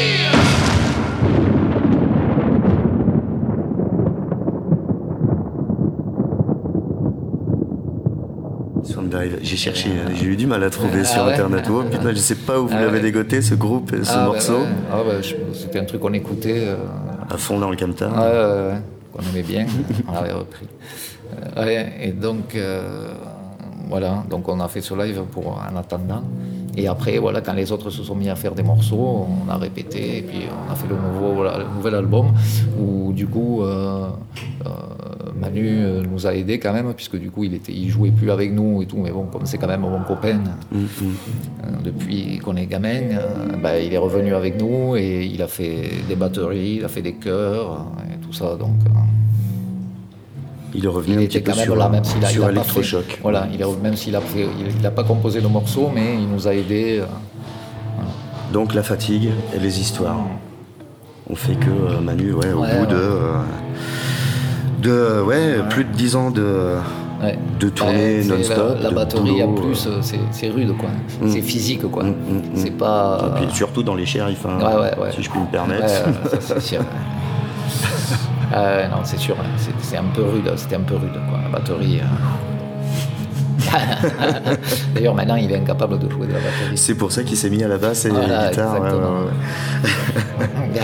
Sounddive, j'ai cherché, euh, j'ai eu du mal à trouver Ah sur ouais. internet. Oh, putain, je sais pas où vous Ah l'avez ouais. dégoté, ce groupe, ce Ah, bah, morceau, ouais. Ah, bah, je- c'était un truc qu'on écoutait, euh, à fond dans le camtar. ouais, ouais, ouais, qu'on aimait bien, on l'avait repris. Euh, ouais, et donc, euh, voilà, donc on a fait ce live pour en attendant. Et après, voilà, quand les autres se sont mis à faire des morceaux, on a répété, et puis on a fait le, nouveau, voilà, le nouvel album, où du coup, euh, euh, Manu euh, nous a aidés quand même, puisque du coup, il était, il jouait plus avec nous et tout, mais bon, comme c'est quand même mon copain, Mm, mm. euh, depuis qu'on est gamin, euh, bah, il est revenu avec nous et il a fait des batteries, il a fait des chœurs euh, et tout ça, donc... euh, Il est revenu il un était petit peu quand même sur, là, même s'il a, il sur a pas fait, Electrochoc. voilà, il est, même s'il a fait, il n'a pas composé le morceau, mais il nous a aidés. euh, Donc la fatigue et les histoires ont fait que euh, Manu, ouais, au Ouais, bout de, ouais. euh, de euh, ouais, plus de dix ans de, ouais. de tournée Ouais, c'est non-stop. La, la de batterie en boulot, plus, euh, euh, c'est, c'est rude, quoi. Mm. C'est physique, quoi. Mm, mm, mm. C'est pas. Et puis surtout dans les shérifs, hein, Ouais, ouais, ouais. si je puis me permettre. Ouais, ouais, ça, c'est sûr. Euh, non, c'est sûr, hein, c'est, c'est un peu rude, c'était un peu rude, quoi, la batterie. euh. D'ailleurs, maintenant, il est incapable de jouer de la batterie. C'est pour ça qu'il s'est mis à la basse et à Voilà, la guitare. ouais, exactement. ouais, ouais.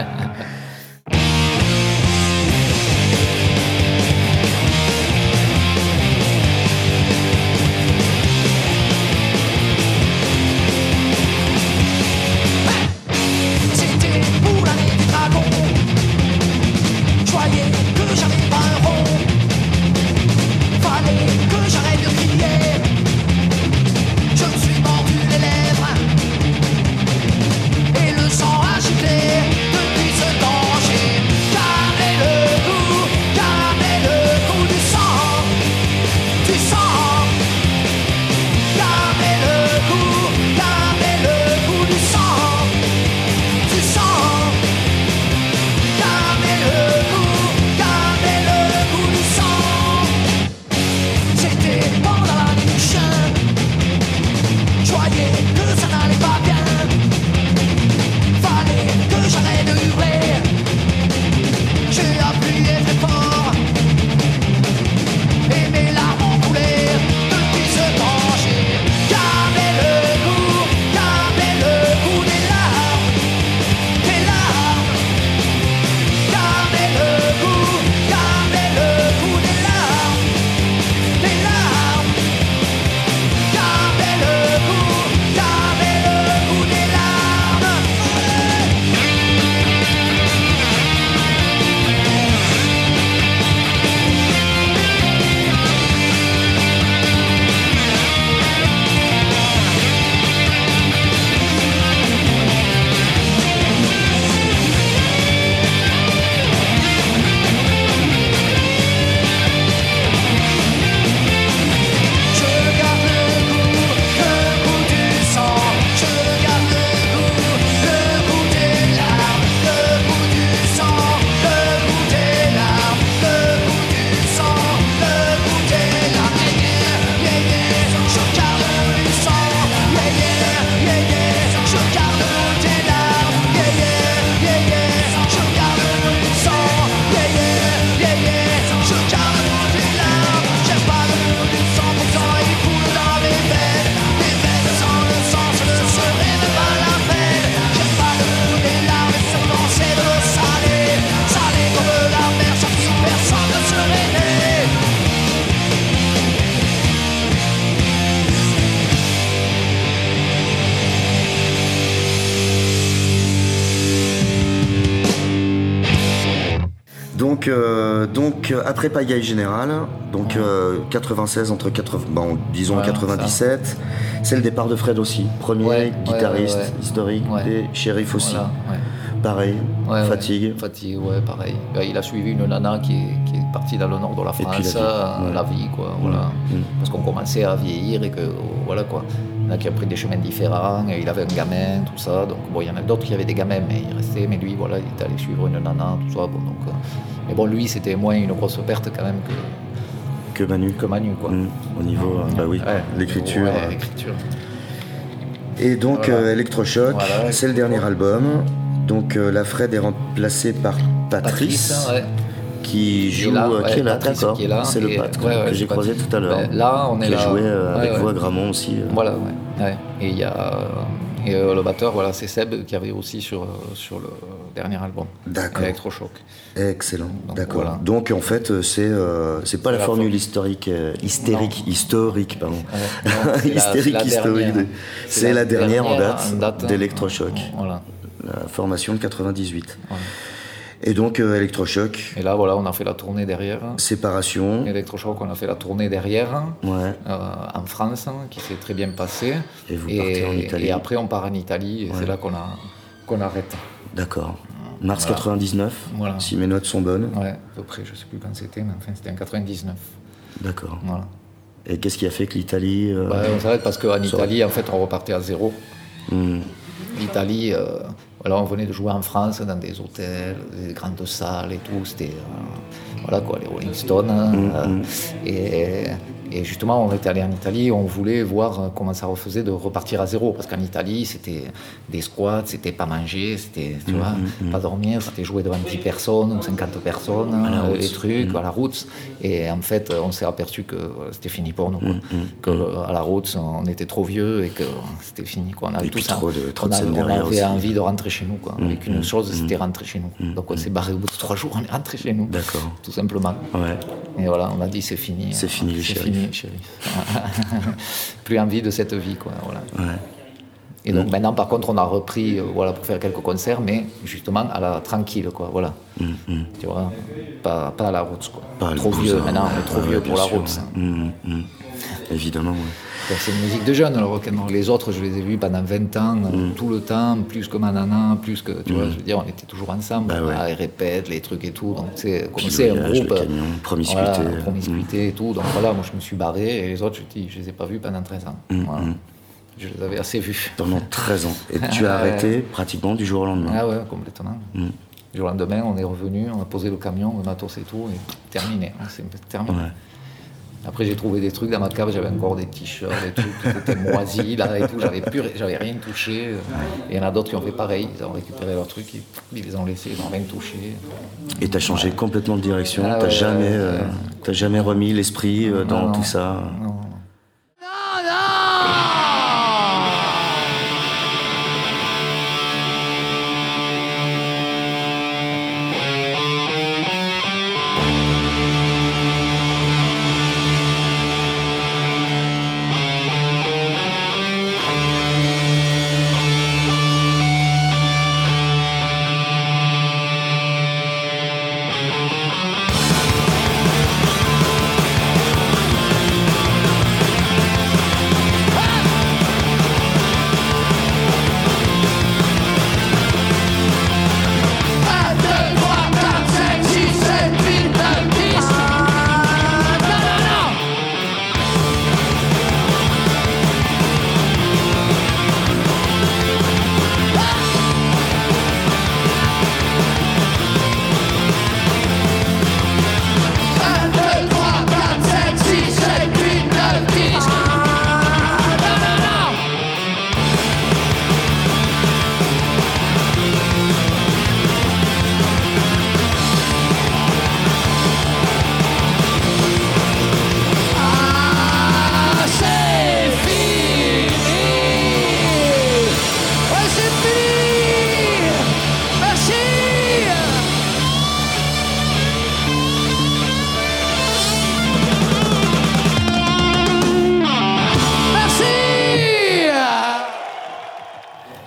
C'était pour l'année du dragon. Je voyais que j'avais pas un rond. Fallait que j'arrête de crier. Je me suis mordu les lèvres et le sang a chuté depuis ce temps. Donc, euh, donc euh, après Pagaille Général, donc Ouais. euh, quatre-vingt-seize entre quatre-vingts, bon, disons Ouais, quatre-vingt-dix-sept, c'est le départ de Fred aussi, premier Ouais, ouais, guitariste ouais, ouais. historique Ouais. des Shérifs aussi. Voilà, ouais. Pareil, Ouais, fatigue. ouais. Fatigue, ouais, pareil. Ben, il a suivi une nana qui est, qui est partie dans le nord de la puis la France, vie, euh, ouais. la vie, quoi. Voilà. Mm. Parce qu'on commençait à vieillir et que, voilà, quoi. Il y en a qui ont pris des chemins différents, et il avait un gamin, tout ça. Donc, bon, il y en a d'autres qui avaient des gamins, mais il restait. Mais lui, voilà, il était allé suivre une nana, tout ça. Bon, donc, euh, mais bon, lui, c'était moins une grosse perte quand même que, Que Manu. que Manu, quoi. Mm. Au niveau, euh, bah oui, Ouais. l'écriture. Ouais, euh. l'écriture. Et donc Voilà. euh, Electrochoc, Voilà, c'est le dernier album. Donc euh, la Fred est remplacée par Patrice, Patrice, ouais. qui joue, Qui est là, euh, ouais, qui est là, Patrice d'accord. qui est là, C'est le et- Pat ouais, ouais, que c'est j'ai croisé Patrice. tout à l'heure. Ben, là, on est qui a là. joué euh, Ouais, avec ouais. vous à Gramont aussi. euh. Voilà, ouais. ouais. Et il y a euh, et, euh, le batteur, voilà, c'est Seb qui avait aussi sur, euh, sur le dernier album. D'accord. Electrochoc. Excellent, Donc, d'accord. voilà. Donc en fait, euh, c'est euh, c'est pas la, la formule for- historique, euh, hystérique, historique, pardon. Ouais, non, c'est la- Hystérique, c'est la historique. dernière. de- C'est la, dernière en dernière date, en date, d'Electrochoc, Voilà. la formation de quatre-vingt-dix-huit. Voilà. Et donc euh, Electrochoc, Et là, voilà, on a fait la tournée derrière. séparation, Electrochoc, on a fait la tournée derrière. ouais. euh, en France, qui s'est très bien passée. Et vous partez en Italie. Et après, on part en Italie, et Ouais. c'est là qu'on a, qu'on arrête. D'accord. Mars Voilà. quatre-vingt-dix-neuf, Voilà. si mes notes sont bonnes. Ouais, à peu près, je sais plus quand c'était, mais enfin, c'était en quatre-vingt-dix-neuf. D'accord. Voilà. Et qu'est-ce qui a fait que l'Italie... euh, Bah, on s'arrête parce qu'en ça- Italie, en fait, on repartait à zéro. hmm, L'Italie, euh, voilà, on venait de jouer en France dans des hôtels, des grandes salles et tout. C'était, euh, voilà quoi, les Rolling Stones. euh, et, et justement, on était allé en Italie, on voulait voir comment ça refaisait de repartir à zéro. Parce qu'en Italie, c'était des squats, c'était pas manger, c'était, tu vois, pas dormir, c'était jouer devant dix personnes ou cinquante personnes, la euh, route. les trucs, à la route. Et en fait, on s'est aperçu que c'était fini pour nous. Quoi. Que à la route, on était trop vieux et que c'était fini. Quoi. On avait Et puis tout ça. trop de- trop on de a- scènes on derrière avait aussi. envie de rentrer chez nous. Quoi. Avec une chose, c'était rentrer chez nous. Donc on s'est barré au bout de trois jours, on est rentré chez nous. D'accord. Tout simplement. Ouais. Et voilà, on a dit c'est fini. C'est fini, le C'est shérif. fini, shérif. Plus envie de cette vie, quoi. Voilà. Ouais. Et donc maintenant, par contre, on a repris, euh, voilà, pour faire quelques concerts, mais justement à la tranquille, quoi. Voilà. Tu vois, pas, pas à la route, quoi. Pas le trop blues, vieux. hein. Maintenant, on est trop Ouais, vieux bien pour la sûr, route. ça. ouais. Hmm, hmm. Évidemment, ouais. Donc, c'est une musique de jeunes, le rock'n'roll. Les autres, je les ai vus pendant vingt ans, euh, tout le temps, plus que Manana, plus que, tu vois, je veux dire, on était toujours ensemble, Bah ouais. ah, ils répètent les trucs et tout, donc c'est comme Puis c'est le un voyage, groupe. le camion, promiscuité. Voilà, promiscuité et tout, donc voilà, moi je me suis barré, et les autres, je, dis, je les ai pas vus pendant treize ans. Voilà. Je les avais assez vus. Pendant treize ans. Et tu as arrêté pratiquement du jour au lendemain. Ah ouais, complètement. Du jour au lendemain, on est revenu, on a posé le camion, le matos et tout, et terminé. hein, C'est terminé. Ouais. Après, j'ai trouvé des trucs dans ma cave, j'avais encore des t-shirts, des trucs qui étaient moisis là et tout, j'avais plus, j'avais rien touché. Et il y en a d'autres qui ont fait pareil, ils ont récupéré leurs trucs, ils, ils les ont laissés, ils n'ont rien touché. Et tu as changé complètement de direction. Ah t'as ouais, jamais, ouais, euh, ouais. t'as jamais remis l'esprit euh, dans Non, tout non. ça. Non, non. Thank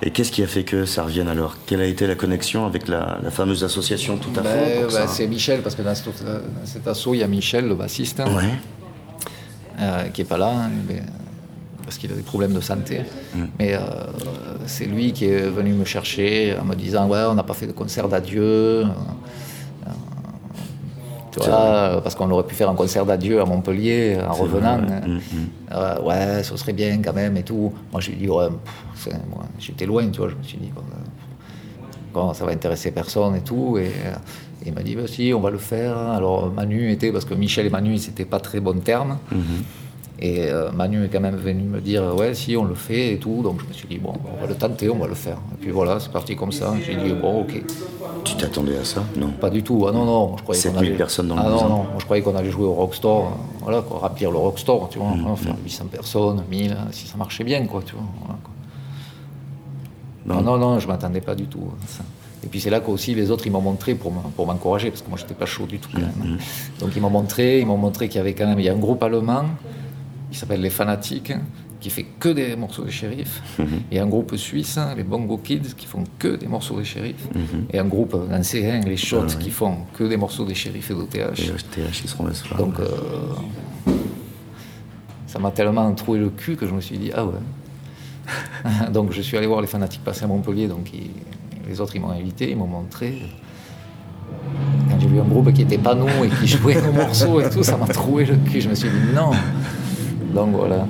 Et qu'est-ce qui a fait que ça revienne alors? Quelle a été la connexion avec la, la fameuse association Tout à fait? Ben, ben, c'est Michel, parce que dans cet, dans cet asso, il y a Michel, le bassiste, Ouais. euh, qui n'est pas là, hein, mais, parce qu'il a des problèmes de santé. Mm. Mais euh, c'est lui qui est venu me chercher en me disant « Ouais, on n'a pas fait de concert d'adieu. Euh, » Tu vois, parce qu'on aurait pu faire un concert d'adieu à Montpellier en c'est revenant. Vrai, ouais. Mmh, mmh. Euh, ouais, ce serait bien quand même et tout. Moi, j'ai dit, ouais, pff, moi, j'étais loin, tu vois. Je me suis dit, bon, bon, ça va intéresser personne et tout. Et, et il m'a dit, bah, si, on va le faire. Alors, Manu était, parce que Michel et Manu, ils n'étaient pas très bons termes. Mmh. Et euh, Manu est quand même venu me dire, ouais, si, on le fait et tout. Donc, je me suis dit, bon, on va le tenter, on va le faire. Et puis voilà, c'est parti comme ça. J'ai dit, bon, ok. Tu t'attendais à ça? Non. Pas du tout. Ah non, non. Je croyais sept qu'on mille allait... personnes dans le ah, musée. Non, non. Moi, je croyais qu'on allait jouer au Rockstore. Voilà, quoi. Remplir le Rockstore, tu vois. Mmh, faire mmh. huit cents personnes, mille, si ça marchait bien, quoi, tu vois. Voilà, quoi. Bon. Ah, non, non, je m'attendais pas du tout à ça. Et puis c'est là qu'aussi les autres, ils m'ont montré pour, pour m'encourager, parce que moi, j'étais pas chaud du tout, quand même. Mmh. Donc, ils m'ont montré, ils m'ont montré qu'il y avait quand même... Il y a un groupe allemand qui s'appelle Les Fanatiques, qui fait que des morceaux des Shérifs. Mm-hmm. Il y a un groupe suisse, les Bongo Kids, qui font que des morceaux des Shérifs. Mm-hmm. Et un groupe ancien, les Shots, ah, oui. qui font que des morceaux des Shérifs et d'O T H. Et O T H, ils seront là ce soir. Donc, euh, ça m'a tellement troué le cul que je me suis dit, ah ouais. Donc, je suis allé voir Les Fanatiques passer à Montpellier, donc ils, les autres, ils m'ont invité, ils m'ont montré. Quand j'ai vu un groupe qui n'était pas nous et qui jouait nos morceaux et tout, ça m'a troué le cul. Je me suis dit, non. Donc, voilà.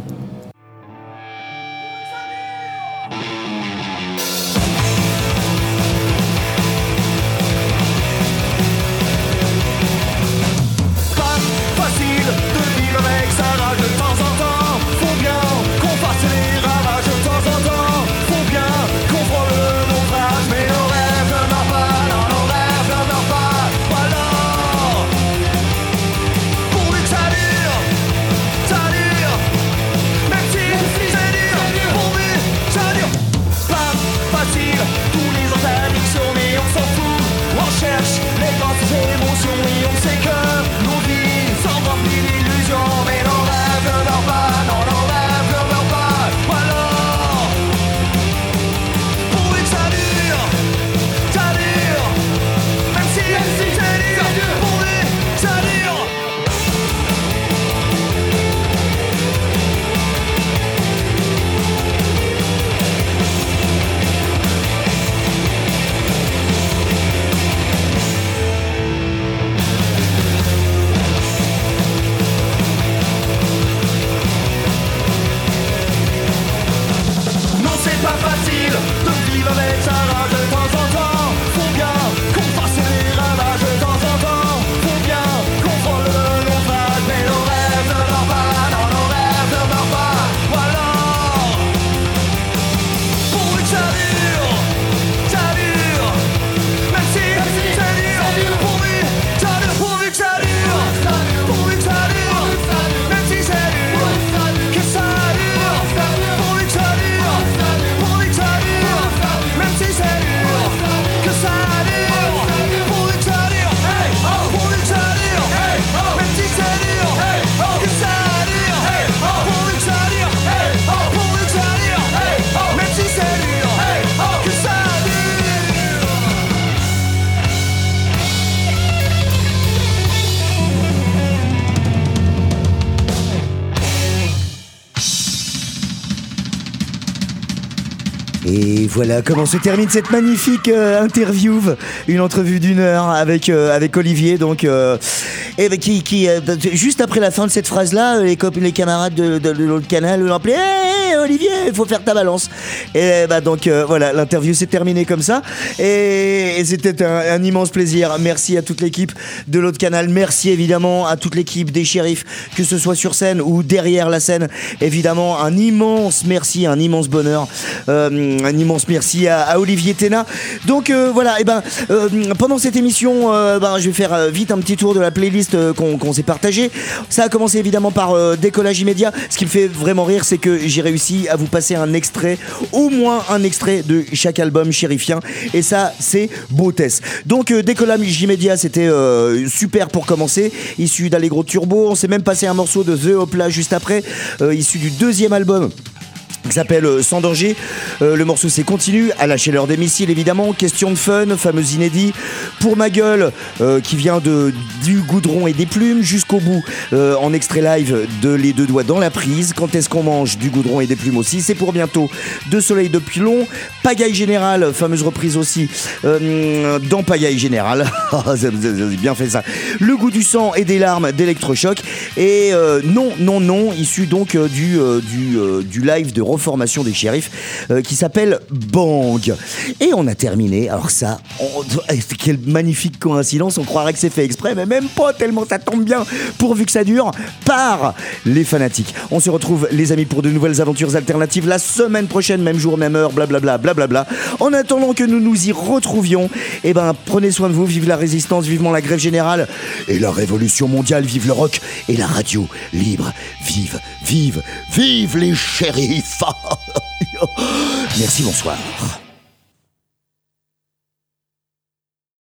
Et voilà comment se termine cette magnifique euh, interview, une entrevue d'une heure avec euh, avec Olivier, donc euh, et qui, qui euh, juste après la fin de cette phrase-là, les cop- les camarades de, de, de l'autre canal l'ont appelé hey, Olivier, il faut faire ta balance. Et bah donc euh, voilà, l'interview s'est terminée comme ça, et, et c'était un, un immense plaisir. Merci à toute l'équipe de l'autre canal, merci évidemment à toute l'équipe des Shérifs, que ce soit sur scène ou derrière la scène. Évidemment, un immense merci, un immense bonheur. Euh, Un immense merci à, à Olivier Téna. Donc euh, voilà, et ben euh, pendant cette émission, euh, ben je vais faire euh, vite un petit tour de la playlist euh, qu'on, qu'on s'est partagée. Ça a commencé évidemment par euh, Décollage immédiat. Ce qui me fait vraiment rire, c'est que j'ai réussi à vous passer un extrait, au moins un extrait de chaque album chérifien, et ça c'est beautesse. Donc euh, Décollage immédiat, c'était euh, super pour commencer, issu d'Allegro Turbo. On s'est même passé un morceau de The Hopla juste après, euh, issu du deuxième album qui s'appelle euh, Sans danger. Euh, le morceau c'est Continue, à la chaleur des missiles évidemment, question de fun, fameux inédit. Pour ma gueule, euh, qui vient de du goudron et des plumes, jusqu'au bout, euh, en extrait live de Les deux doigts dans la prise. Quand est-ce qu'on mange du goudron et des plumes aussi, c'est pour bientôt. De Soleil de Pilon, Pagaille Générale, fameuse reprise aussi, euh, dans Pagaille Générale. Vous avez bien fait ça. Le goût du sang et des larmes d'Electrochoc. Et euh, non, non, non, issu donc euh, du, euh, du, euh, du live de reformation des shérifs euh, qui s'appelle Bang. Et on a terminé, alors ça, on, quelle magnifique coïncidence, on croirait que c'est fait exprès, mais même pas, tellement ça tombe bien, pourvu que ça dure, par les fanatiques. On se retrouve, les amis, pour de nouvelles aventures alternatives la semaine prochaine, même jour, même heure, blablabla, blablabla. En attendant que nous nous y retrouvions, eh ben, prenez soin de vous, vive la résistance, vivement la grève générale et la révolution mondiale, vive le rock et la radio libre, vive, vive, vive les shérifs. Merci, bonsoir.